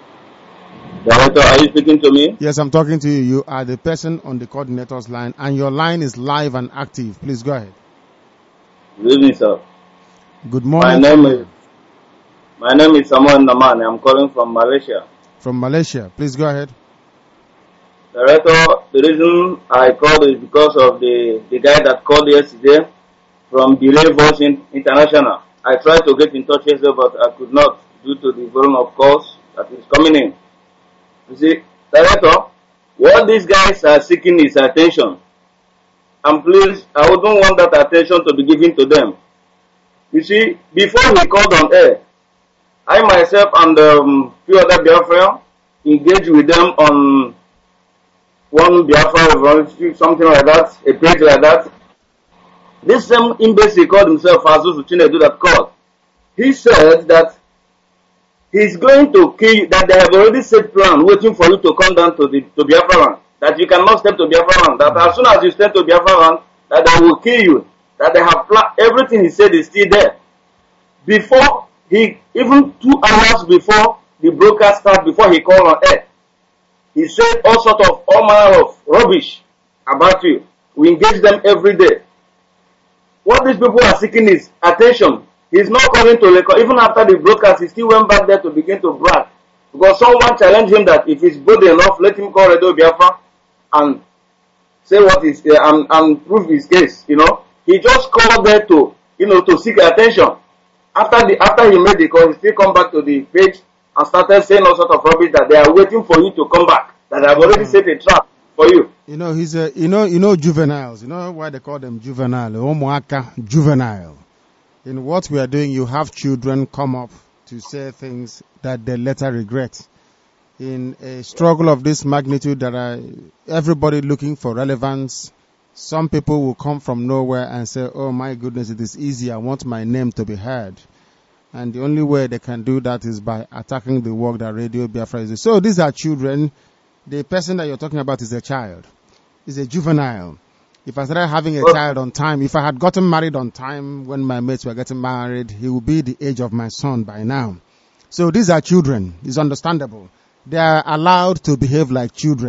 Director, are you speaking to me? Yes, I'm talking to you. You are the person on the coordinator's line, and your line is live and active. Please go ahead. Good evening, sir. Good morning. My name is My name is Samuel Naman. I'm calling from Malaysia. From Malaysia. Please go ahead. Director, the reason I called is because of the, the guy that called yesterday from Delay Voice International. I tried to get in touch yesterday, but I could not due to the volume of calls that is coming in. You see, Director, what these guys are seeking is attention. And please, I wouldn't want that attention to be given to them. You see, before we called on air, I myself and um, few other Biafra engaged with them on one Biafra, something like that, a page like that. This same embassy called himself Azus Chinedu that called. He said that he's going to kill you, that they have already set plan waiting for you to come down to the to Biafra land, that you cannot step to Biafra land, that as soon as you step to Biafra land, that they will kill you, that they have planned, everything he said is still there. Before he, even two hours before the broadcast started, before he called on air, he said all sort of, all manner of rubbish about you. We engage them every day. What these people are seeking is attention. He's not coming to Lagos. Even after the broadcast, he still went back there to begin to brag. Because someone challenged him that if he's bold enough, let him call Radio Biafra and say what is, uh, and, and prove his case, you know. He just called there to, you know, to seek attention. After the, after he made the call, he still come back to the page and started saying all sort of rubbish that they are waiting for you to come back, that I've already set a trap for you. You know, he's a, you know, you know, juveniles. You know why they call them juvenile? Omoaka, juvenile. In what we are doing, you have children come up to say things that they later regret. In a struggle of this magnitude, that are everybody looking for relevance, some people will come from nowhere and say, "Oh my goodness, it is easy. I want my name to be heard." And the only way they can do that is by attacking the work that Radio Biafra is doing. So these are children. The person that you're talking about is a child. Is a juvenile. If I started having a child on time, if I had gotten married on time when my mates were getting married, he would be the age of my son by now. So these are children. It's understandable. They are allowed to behave like children.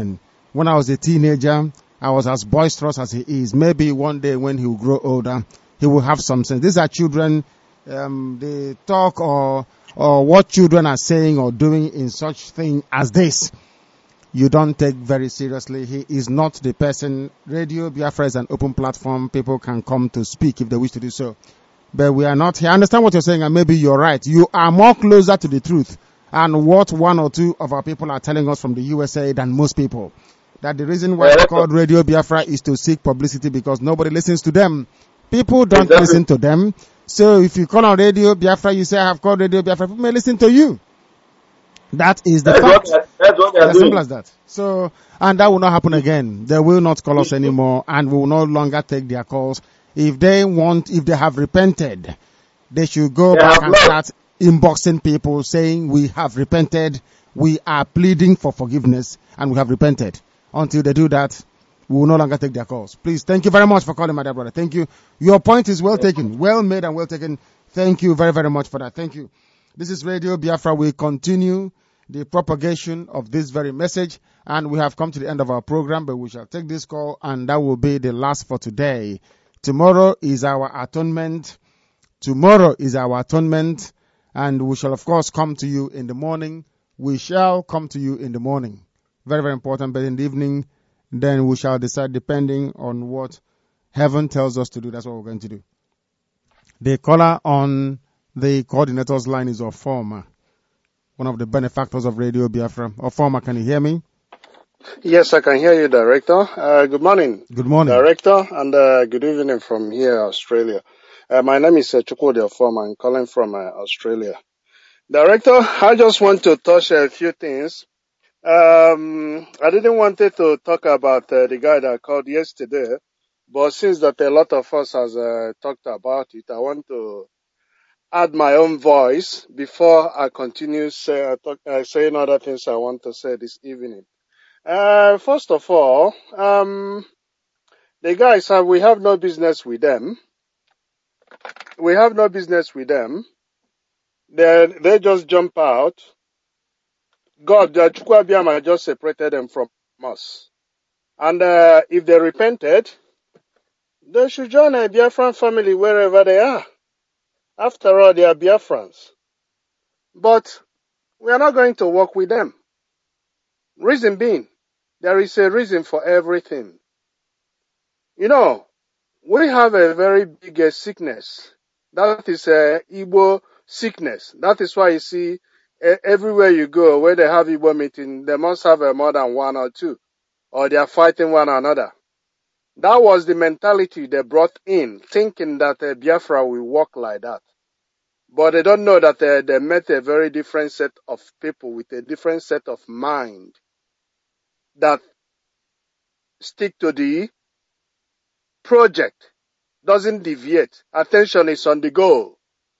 when I was a teenager, I was as boisterous as he is. Maybe one day when he will grow older, he will have some sense. These are children, um, they talk or, or what children are saying or doing in such thing as this. You don't take very seriously. He is not the person. Radio Biafra is an open platform. People can come to speak if they wish to do so. But we are not here. I understand what you're saying, and maybe you're right. You are more closer to the truth and what one or two of our people are telling us from the U S A than most people. That the reason why it's called Radio Biafra is to seek publicity because nobody listens to them. People don't exactly. listen to them. So if you call on Radio Biafra, you say, I have called Radio Biafra, people may listen to you. That is the that's fact. What, that's what as simple as that. So, and that will not happen again. They will not call us anymore, and we will no longer take their calls. If they want, if they have repented, they should go they back and not. start inboxing people saying, we have repented, we are pleading for forgiveness, and we have repented. Until they do that, we will no longer take their calls. Please, thank you very much for calling, my dear brother. Thank you. Your point is well taken, well made and well taken. Thank you very, very much for that. Thank you. This is Radio Biafra. We continue the propagation of this very message, and we have come to the end of our program, but we shall take this call, and that will be the last for today. Tomorrow is our atonement. Tomorrow is our atonement, and we shall, of course, come to you in the morning. We shall come to you in the morning. Very, very important, but in the evening, then we shall decide depending on what heaven tells us to do. That's what we're going to do. The caller on the coordinator's line is Oforma, one of the benefactors of Radio Biafra. Oforma, can you hear me? Yes, I can hear you, Director. Uh, good morning. Good morning. Director, and uh, good evening from here, Australia. Uh, my name is uh, Chukwudi Oforma. I'm calling from uh, Australia. Director, I just want to touch a few things. Um, I didn't want to talk about uh, the guy that called yesterday, but since that a lot of us has uh, talked about it, I want to add my own voice before I continue say, uh, talk, uh, saying other things I want to say this evening. Uh, first of all, um, the guys, uh, we have no business with them. We have no business with them. They they just jump out. God, uh, Chukwu Abiyama just separated them from us. And uh, if they repented, they should join a Biafran family wherever they are. After all, they are Biafrans. But we are not going to work with them. Reason being, there is a reason for everything. You know, we have a very big uh, sickness. That is a Igbo sickness. That is why you see uh, everywhere you go, where they have Igbo meeting, they must have uh, more than one or two, or they are fighting one another. That was the mentality they brought in, thinking that uh, Biafra will work like that. But they don't know that uh, they met a very different set of people with a different set of mind that stick to the project, doesn't deviate. Attention is on the goal.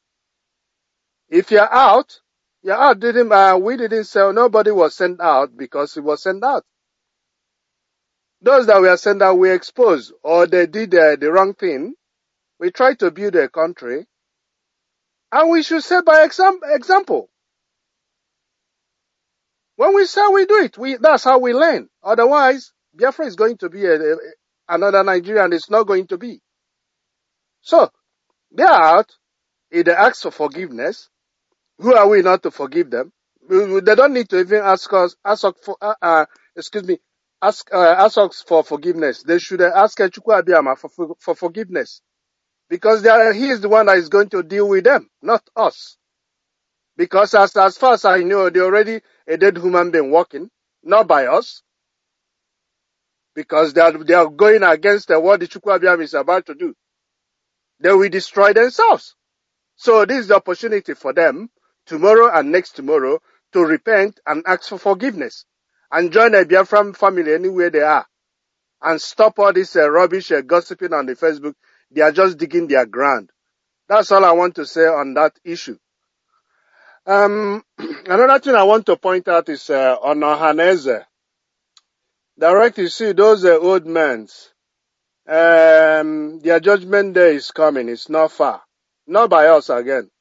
If you're out, you're out. Didn't, uh, we didn't say nobody was sent out because it was sent out. Those that were sent out were exposed, or they did uh, the wrong thing. We tried to build a country, and we should set by exam- example. When we say we do it, we, that's how we learn. Otherwise, Biafra is going to be a, a, another Nigeria, and it's not going to be. So, they are out. If they ask for forgiveness, who are we not to forgive them? They don't need to even ask us, ask for, uh, uh, excuse me, ask, uh, ask us for forgiveness. They should ask Chukwu Abiyama for, for, for forgiveness. Because they are, he is the one that is going to deal with them, not us. Because as, as far as I know, they already a dead human being walking, not by us. Because they are, they are going against uh, what the Chukwu Abiyama is about to do. They will destroy themselves. So this is the opportunity for them, tomorrow and next tomorrow, to repent and ask for forgiveness. And join a Biafran family anywhere they are. And stop all this uh, rubbish uh, gossiping on the Facebook. They are just digging their ground. That's all I want to say on that issue. Um, another thing I want to point out is uh, on Ohaneze. Direct, you see, those uh, old men, um, their judgment day is coming. It's not far. Not by us again.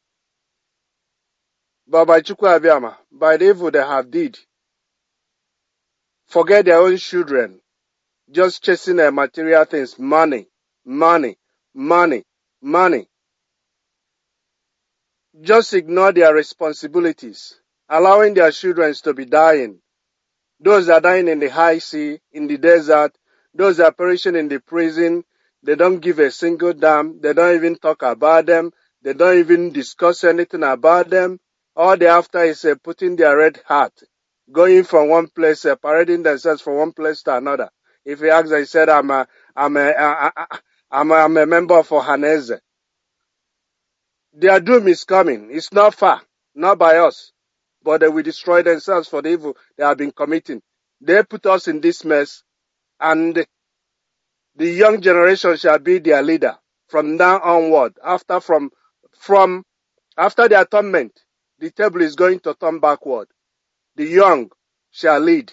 But by Chukwu Abiyama, by the evil they have did. forget their own children, just chasing their material things, money, money, money, money. Just ignore their responsibilities, allowing their children to be dying. Those that are dying in the high sea, in the desert, those that are perishing in the prison, they don't give a single damn. They don't even talk about them. They don't even discuss anything about them. All they after is uh, putting their red hat, going from one place, uh, parading themselves from one place to another. If he asks, he said, I'm a, I'm a, a, a, I'm a, I'm a member for Hanese. Their doom is coming. It's not far, not by us, but they will destroy themselves for the evil they have been committing. They put us in this mess, and the young generation shall be their leader from now onward. After from from after the atonement, the table is going to turn backward. The young shall lead,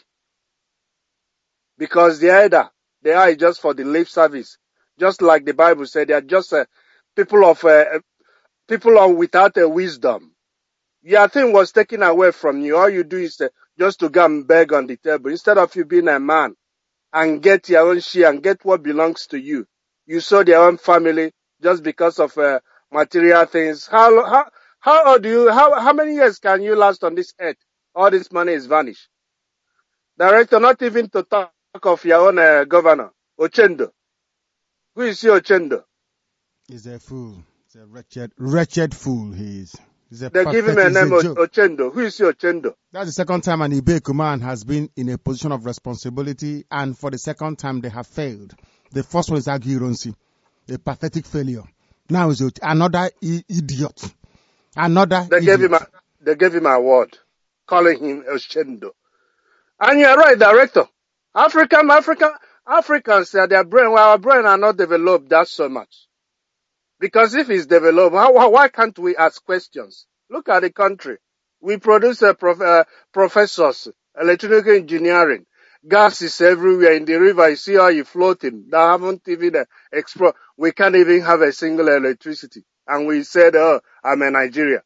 because the elder, they are just for the lip service, just like the Bible said. They are just uh, people of uh, people of without a wisdom. Your thing was taken away from you. All you do is uh, just to go and beg on the table instead of you being a man and get your own share and get what belongs to you. You sold your own family just because of uh, material things. How how how old do you? How how many years can you last on this earth? All this money is vanished. Director, not even to talk of your own uh, governor, Ochendo. Who is he, Ochendo? He's a fool. He's a wretched, wretched fool. He is. He's a they give him a name, a Ochendo. Who is he, Ochendo? That's the second time an Ibeku man has been in a position of responsibility, and for the second time they have failed. The first one is Aguiyi, a pathetic failure. Now is another idiot. Another they idiot. Gave him a, they gave him an award, calling him Ochendo. And you're right, Director. African, African, Africans, uh, their brain, well, our brain are not developed that so much. Because if it's developed, how, why can't we ask questions? Look at the country. We produce uh, prof, uh, professors, electrical engineering. Gas is everywhere in the river. You see how you floating. They haven't even uh, explored. We can't even have a single electricity. And we said, oh, I'm a Nigeria.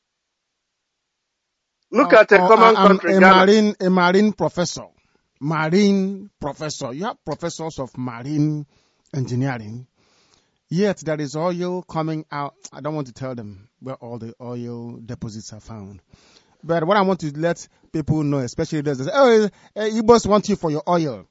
Look oh, at a oh, common I'm country, a Ghana. marine, a marine professor. Marine professor. You have professors of marine engineering. Yet there is oil coming out. I don't want to tell them where all the oil deposits are found. But what I want to let people know, especially those that say, oh, Igbos want you for your oil.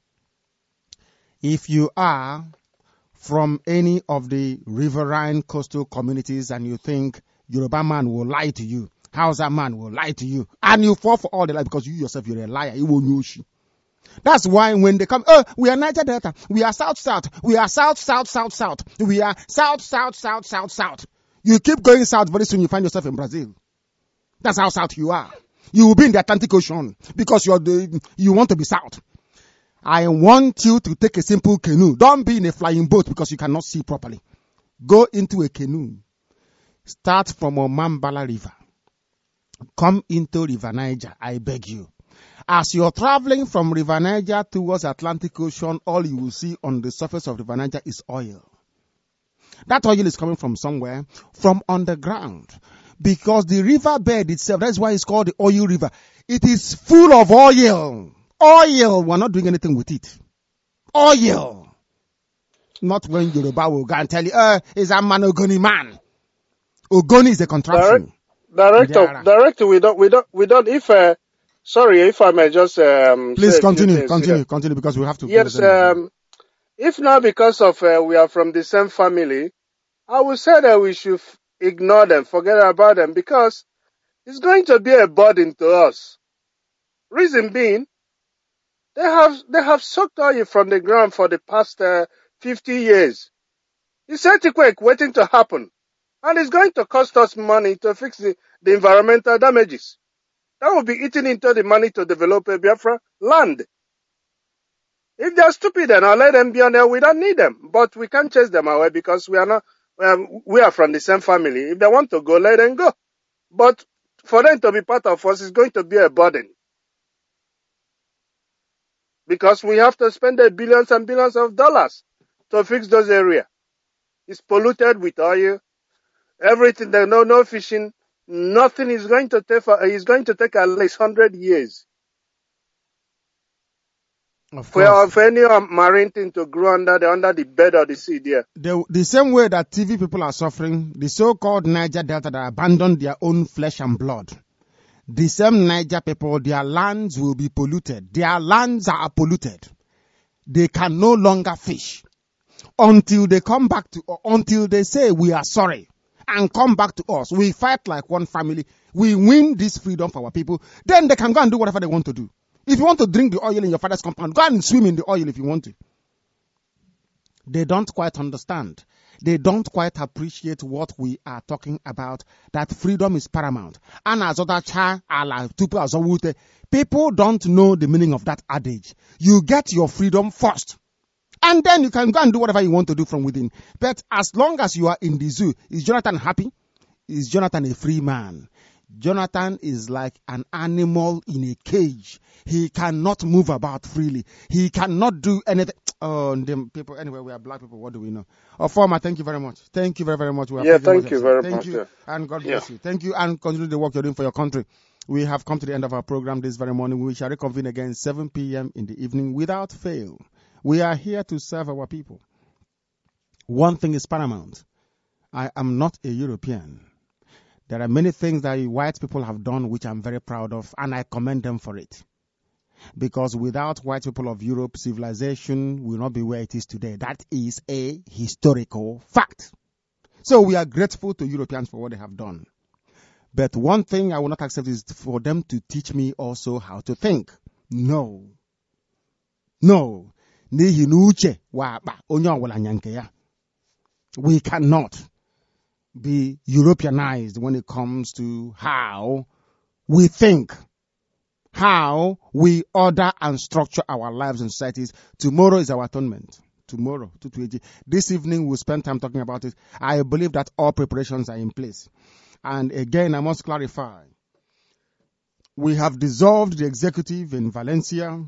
If you are from any of the riverine coastal communities and you think Yoruba man will lie to you, Hausa man will lie to you, and you fall for all the lie because you yourself, you're a liar. You won't know you. That's why when they come, oh, we are Niger Delta, we are South South, we are South South South South, we are South South South South South. You keep going south, very soon you find yourself in Brazil. That's how South you are. You will be in the Atlantic Ocean because you're the, you want to be South. I want you to take a simple canoe. Don't be in a flying boat because you cannot see properly. Go into a canoe. Start from Omambala River. Come into River Niger, I beg you. As you're traveling from River Niger towards Atlantic Ocean, all you will see on the surface of River Niger is oil. That oil is coming from somewhere, from underground. Because the riverbed itself, that's why it's called the oil river. It is full of oil. Oil, we're not doing anything with it. Oil. Not when Yoruba will go and tell you, uh, he's a man Ogoni man. Ogoni is a contraption. Director, director, we don't, we don't, we don't, if, uh, sorry, if I may just, um, please continue, continue, continue, because we have to. Yes, um, if not because of, uh, we are from the same family, I would say that we should ignore them, forget about them, because it's going to be a burden to us. Reason being, they have, they have sucked oil from the ground for the past, uh, fifty years. It's earthquake waiting to happen. And it's going to cost us money to fix the, the environmental damages. That will be eating into the money to develop a Biafra land. If they're stupid, then I'll let them be on there. We don't need them. But we can't chase them away because we are not, um, we are from the same family. If they want to go, let them go. But for them to be part of us is going to be a burden. Because we have to spend the billions and billions of dollars to fix those areas. It's polluted with oil. Everything, there no, no fishing. Nothing is going to take, for, is going to take at least one hundred years. Of For, course. for any um, marine thing to grow under the under the bed of the sea there. The, the same way that T V people are suffering, the so-called Niger Delta that abandoned their own flesh and blood, the same Niger people, their lands will be polluted. Their lands are polluted. They can no longer fish until they come back to, until they say we are sorry and come back to us. We fight like one family. We win this freedom for our people. Then they can go and do whatever they want to do. If you want to drink the oil in your father's compound, go and swim in the oil if you want to. They don't quite understand. They don't quite appreciate what we are talking about, that freedom is paramount. People don't know the meaning of that adage. You get your freedom first, and then you can go and do whatever you want to do from within. But as long as you are in the zoo, is Jonathan happy? Is Jonathan a free man? Jonathan is like an animal in a cage. He cannot move about freely. He cannot do anything. Oh, them people. Anyway, we are black people. What do we know? Oh, former, thank you very much. Thank you very, very much. We Yeah, thank you very thank much. Thank you, Yeah. and God Yeah. bless you. Thank you, and continue the work you're doing for your country. We have come to the end of our program this very morning. We shall reconvene again seven p.m. in the evening without fail. We are here to serve our people. One thing is paramount. I am not a European. There are many things that white people have done which I'm very proud of, and I commend them for it. Because without white people of Europe, civilization will not be where it is today. That is a historical fact. So we are grateful to Europeans for what they have done. But one thing I will not accept is for them to teach me also how to think. No. No. We cannot be Europeanized when it comes to how we think, how we order and structure our lives and societies. Tomorrow is our atonement. Tomorrow, this evening we'll spend time talking about it. I believe that all preparations are in place. And again, I must clarify. We have dissolved the executive in Valencia.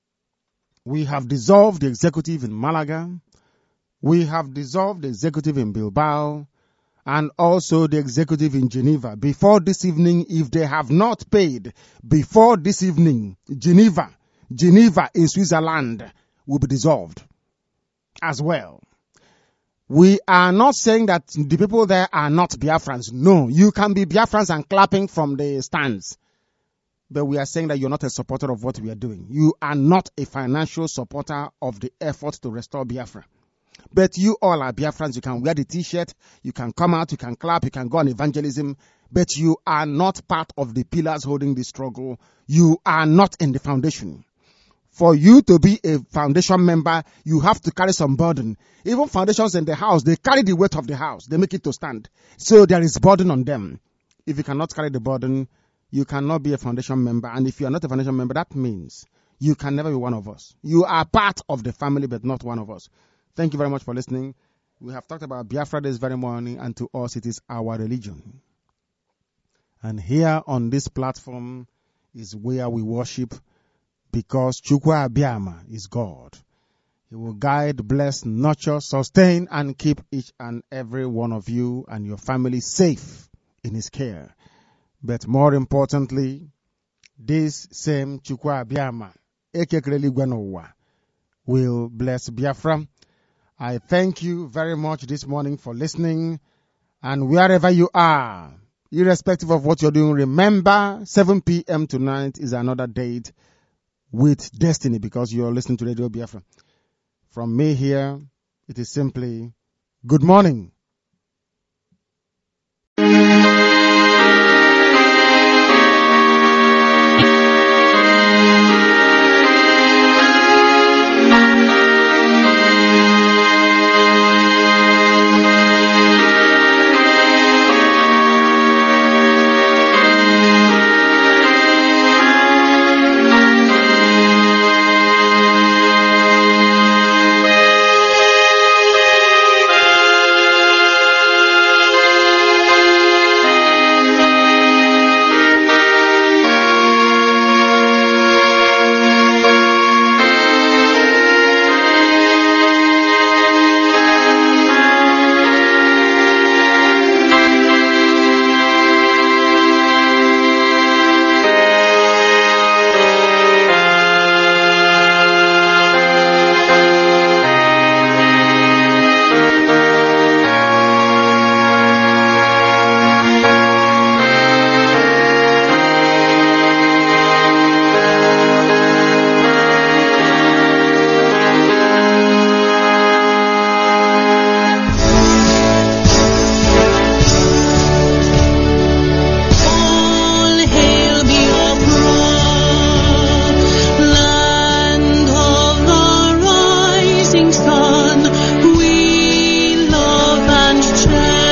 We have dissolved the executive in Malaga. We have dissolved the executive in Bilbao. And also the executive in Geneva. Before this evening, if they have not paid, before this evening, Geneva, Geneva in Switzerland will be dissolved as well. We are not saying that the people there are not Biafrans. No, you can be Biafrans and clapping from the stands. But we are saying that you're not a supporter of what we are doing. You are not a financial supporter of the effort to restore Biafra. But you all are Biafrans. You can wear the t-shirt, you can come out, you can clap, you can go on evangelism, but you are not part of the pillars holding the struggle. You are not in the foundation. For you to be a foundation member, you have to carry some burden. Even foundations in the house, they carry the weight of the house. They make it to stand. So there is burden on them. If you cannot carry the burden, you cannot be a foundation member. And if you are not a foundation member, that means you can never be one of us. You are part of the family, but not one of us. Thank you very much for listening. We have talked about Biafra this very morning, and to us it is our religion. And here on this platform is where we worship, because Chukwu Abiama is God. He will guide, bless, nurture, sustain, and keep each and every one of you and your family safe in His care. But more importantly, this same Chukwu Abiama, Ekekreli Gwenowa, will bless Biafra. I thank you very much this morning for listening. And wherever you are, irrespective of what you're doing, remember seven p.m. tonight is another date with destiny, because you're listening to Radio Biafra. From me here, it is simply good morning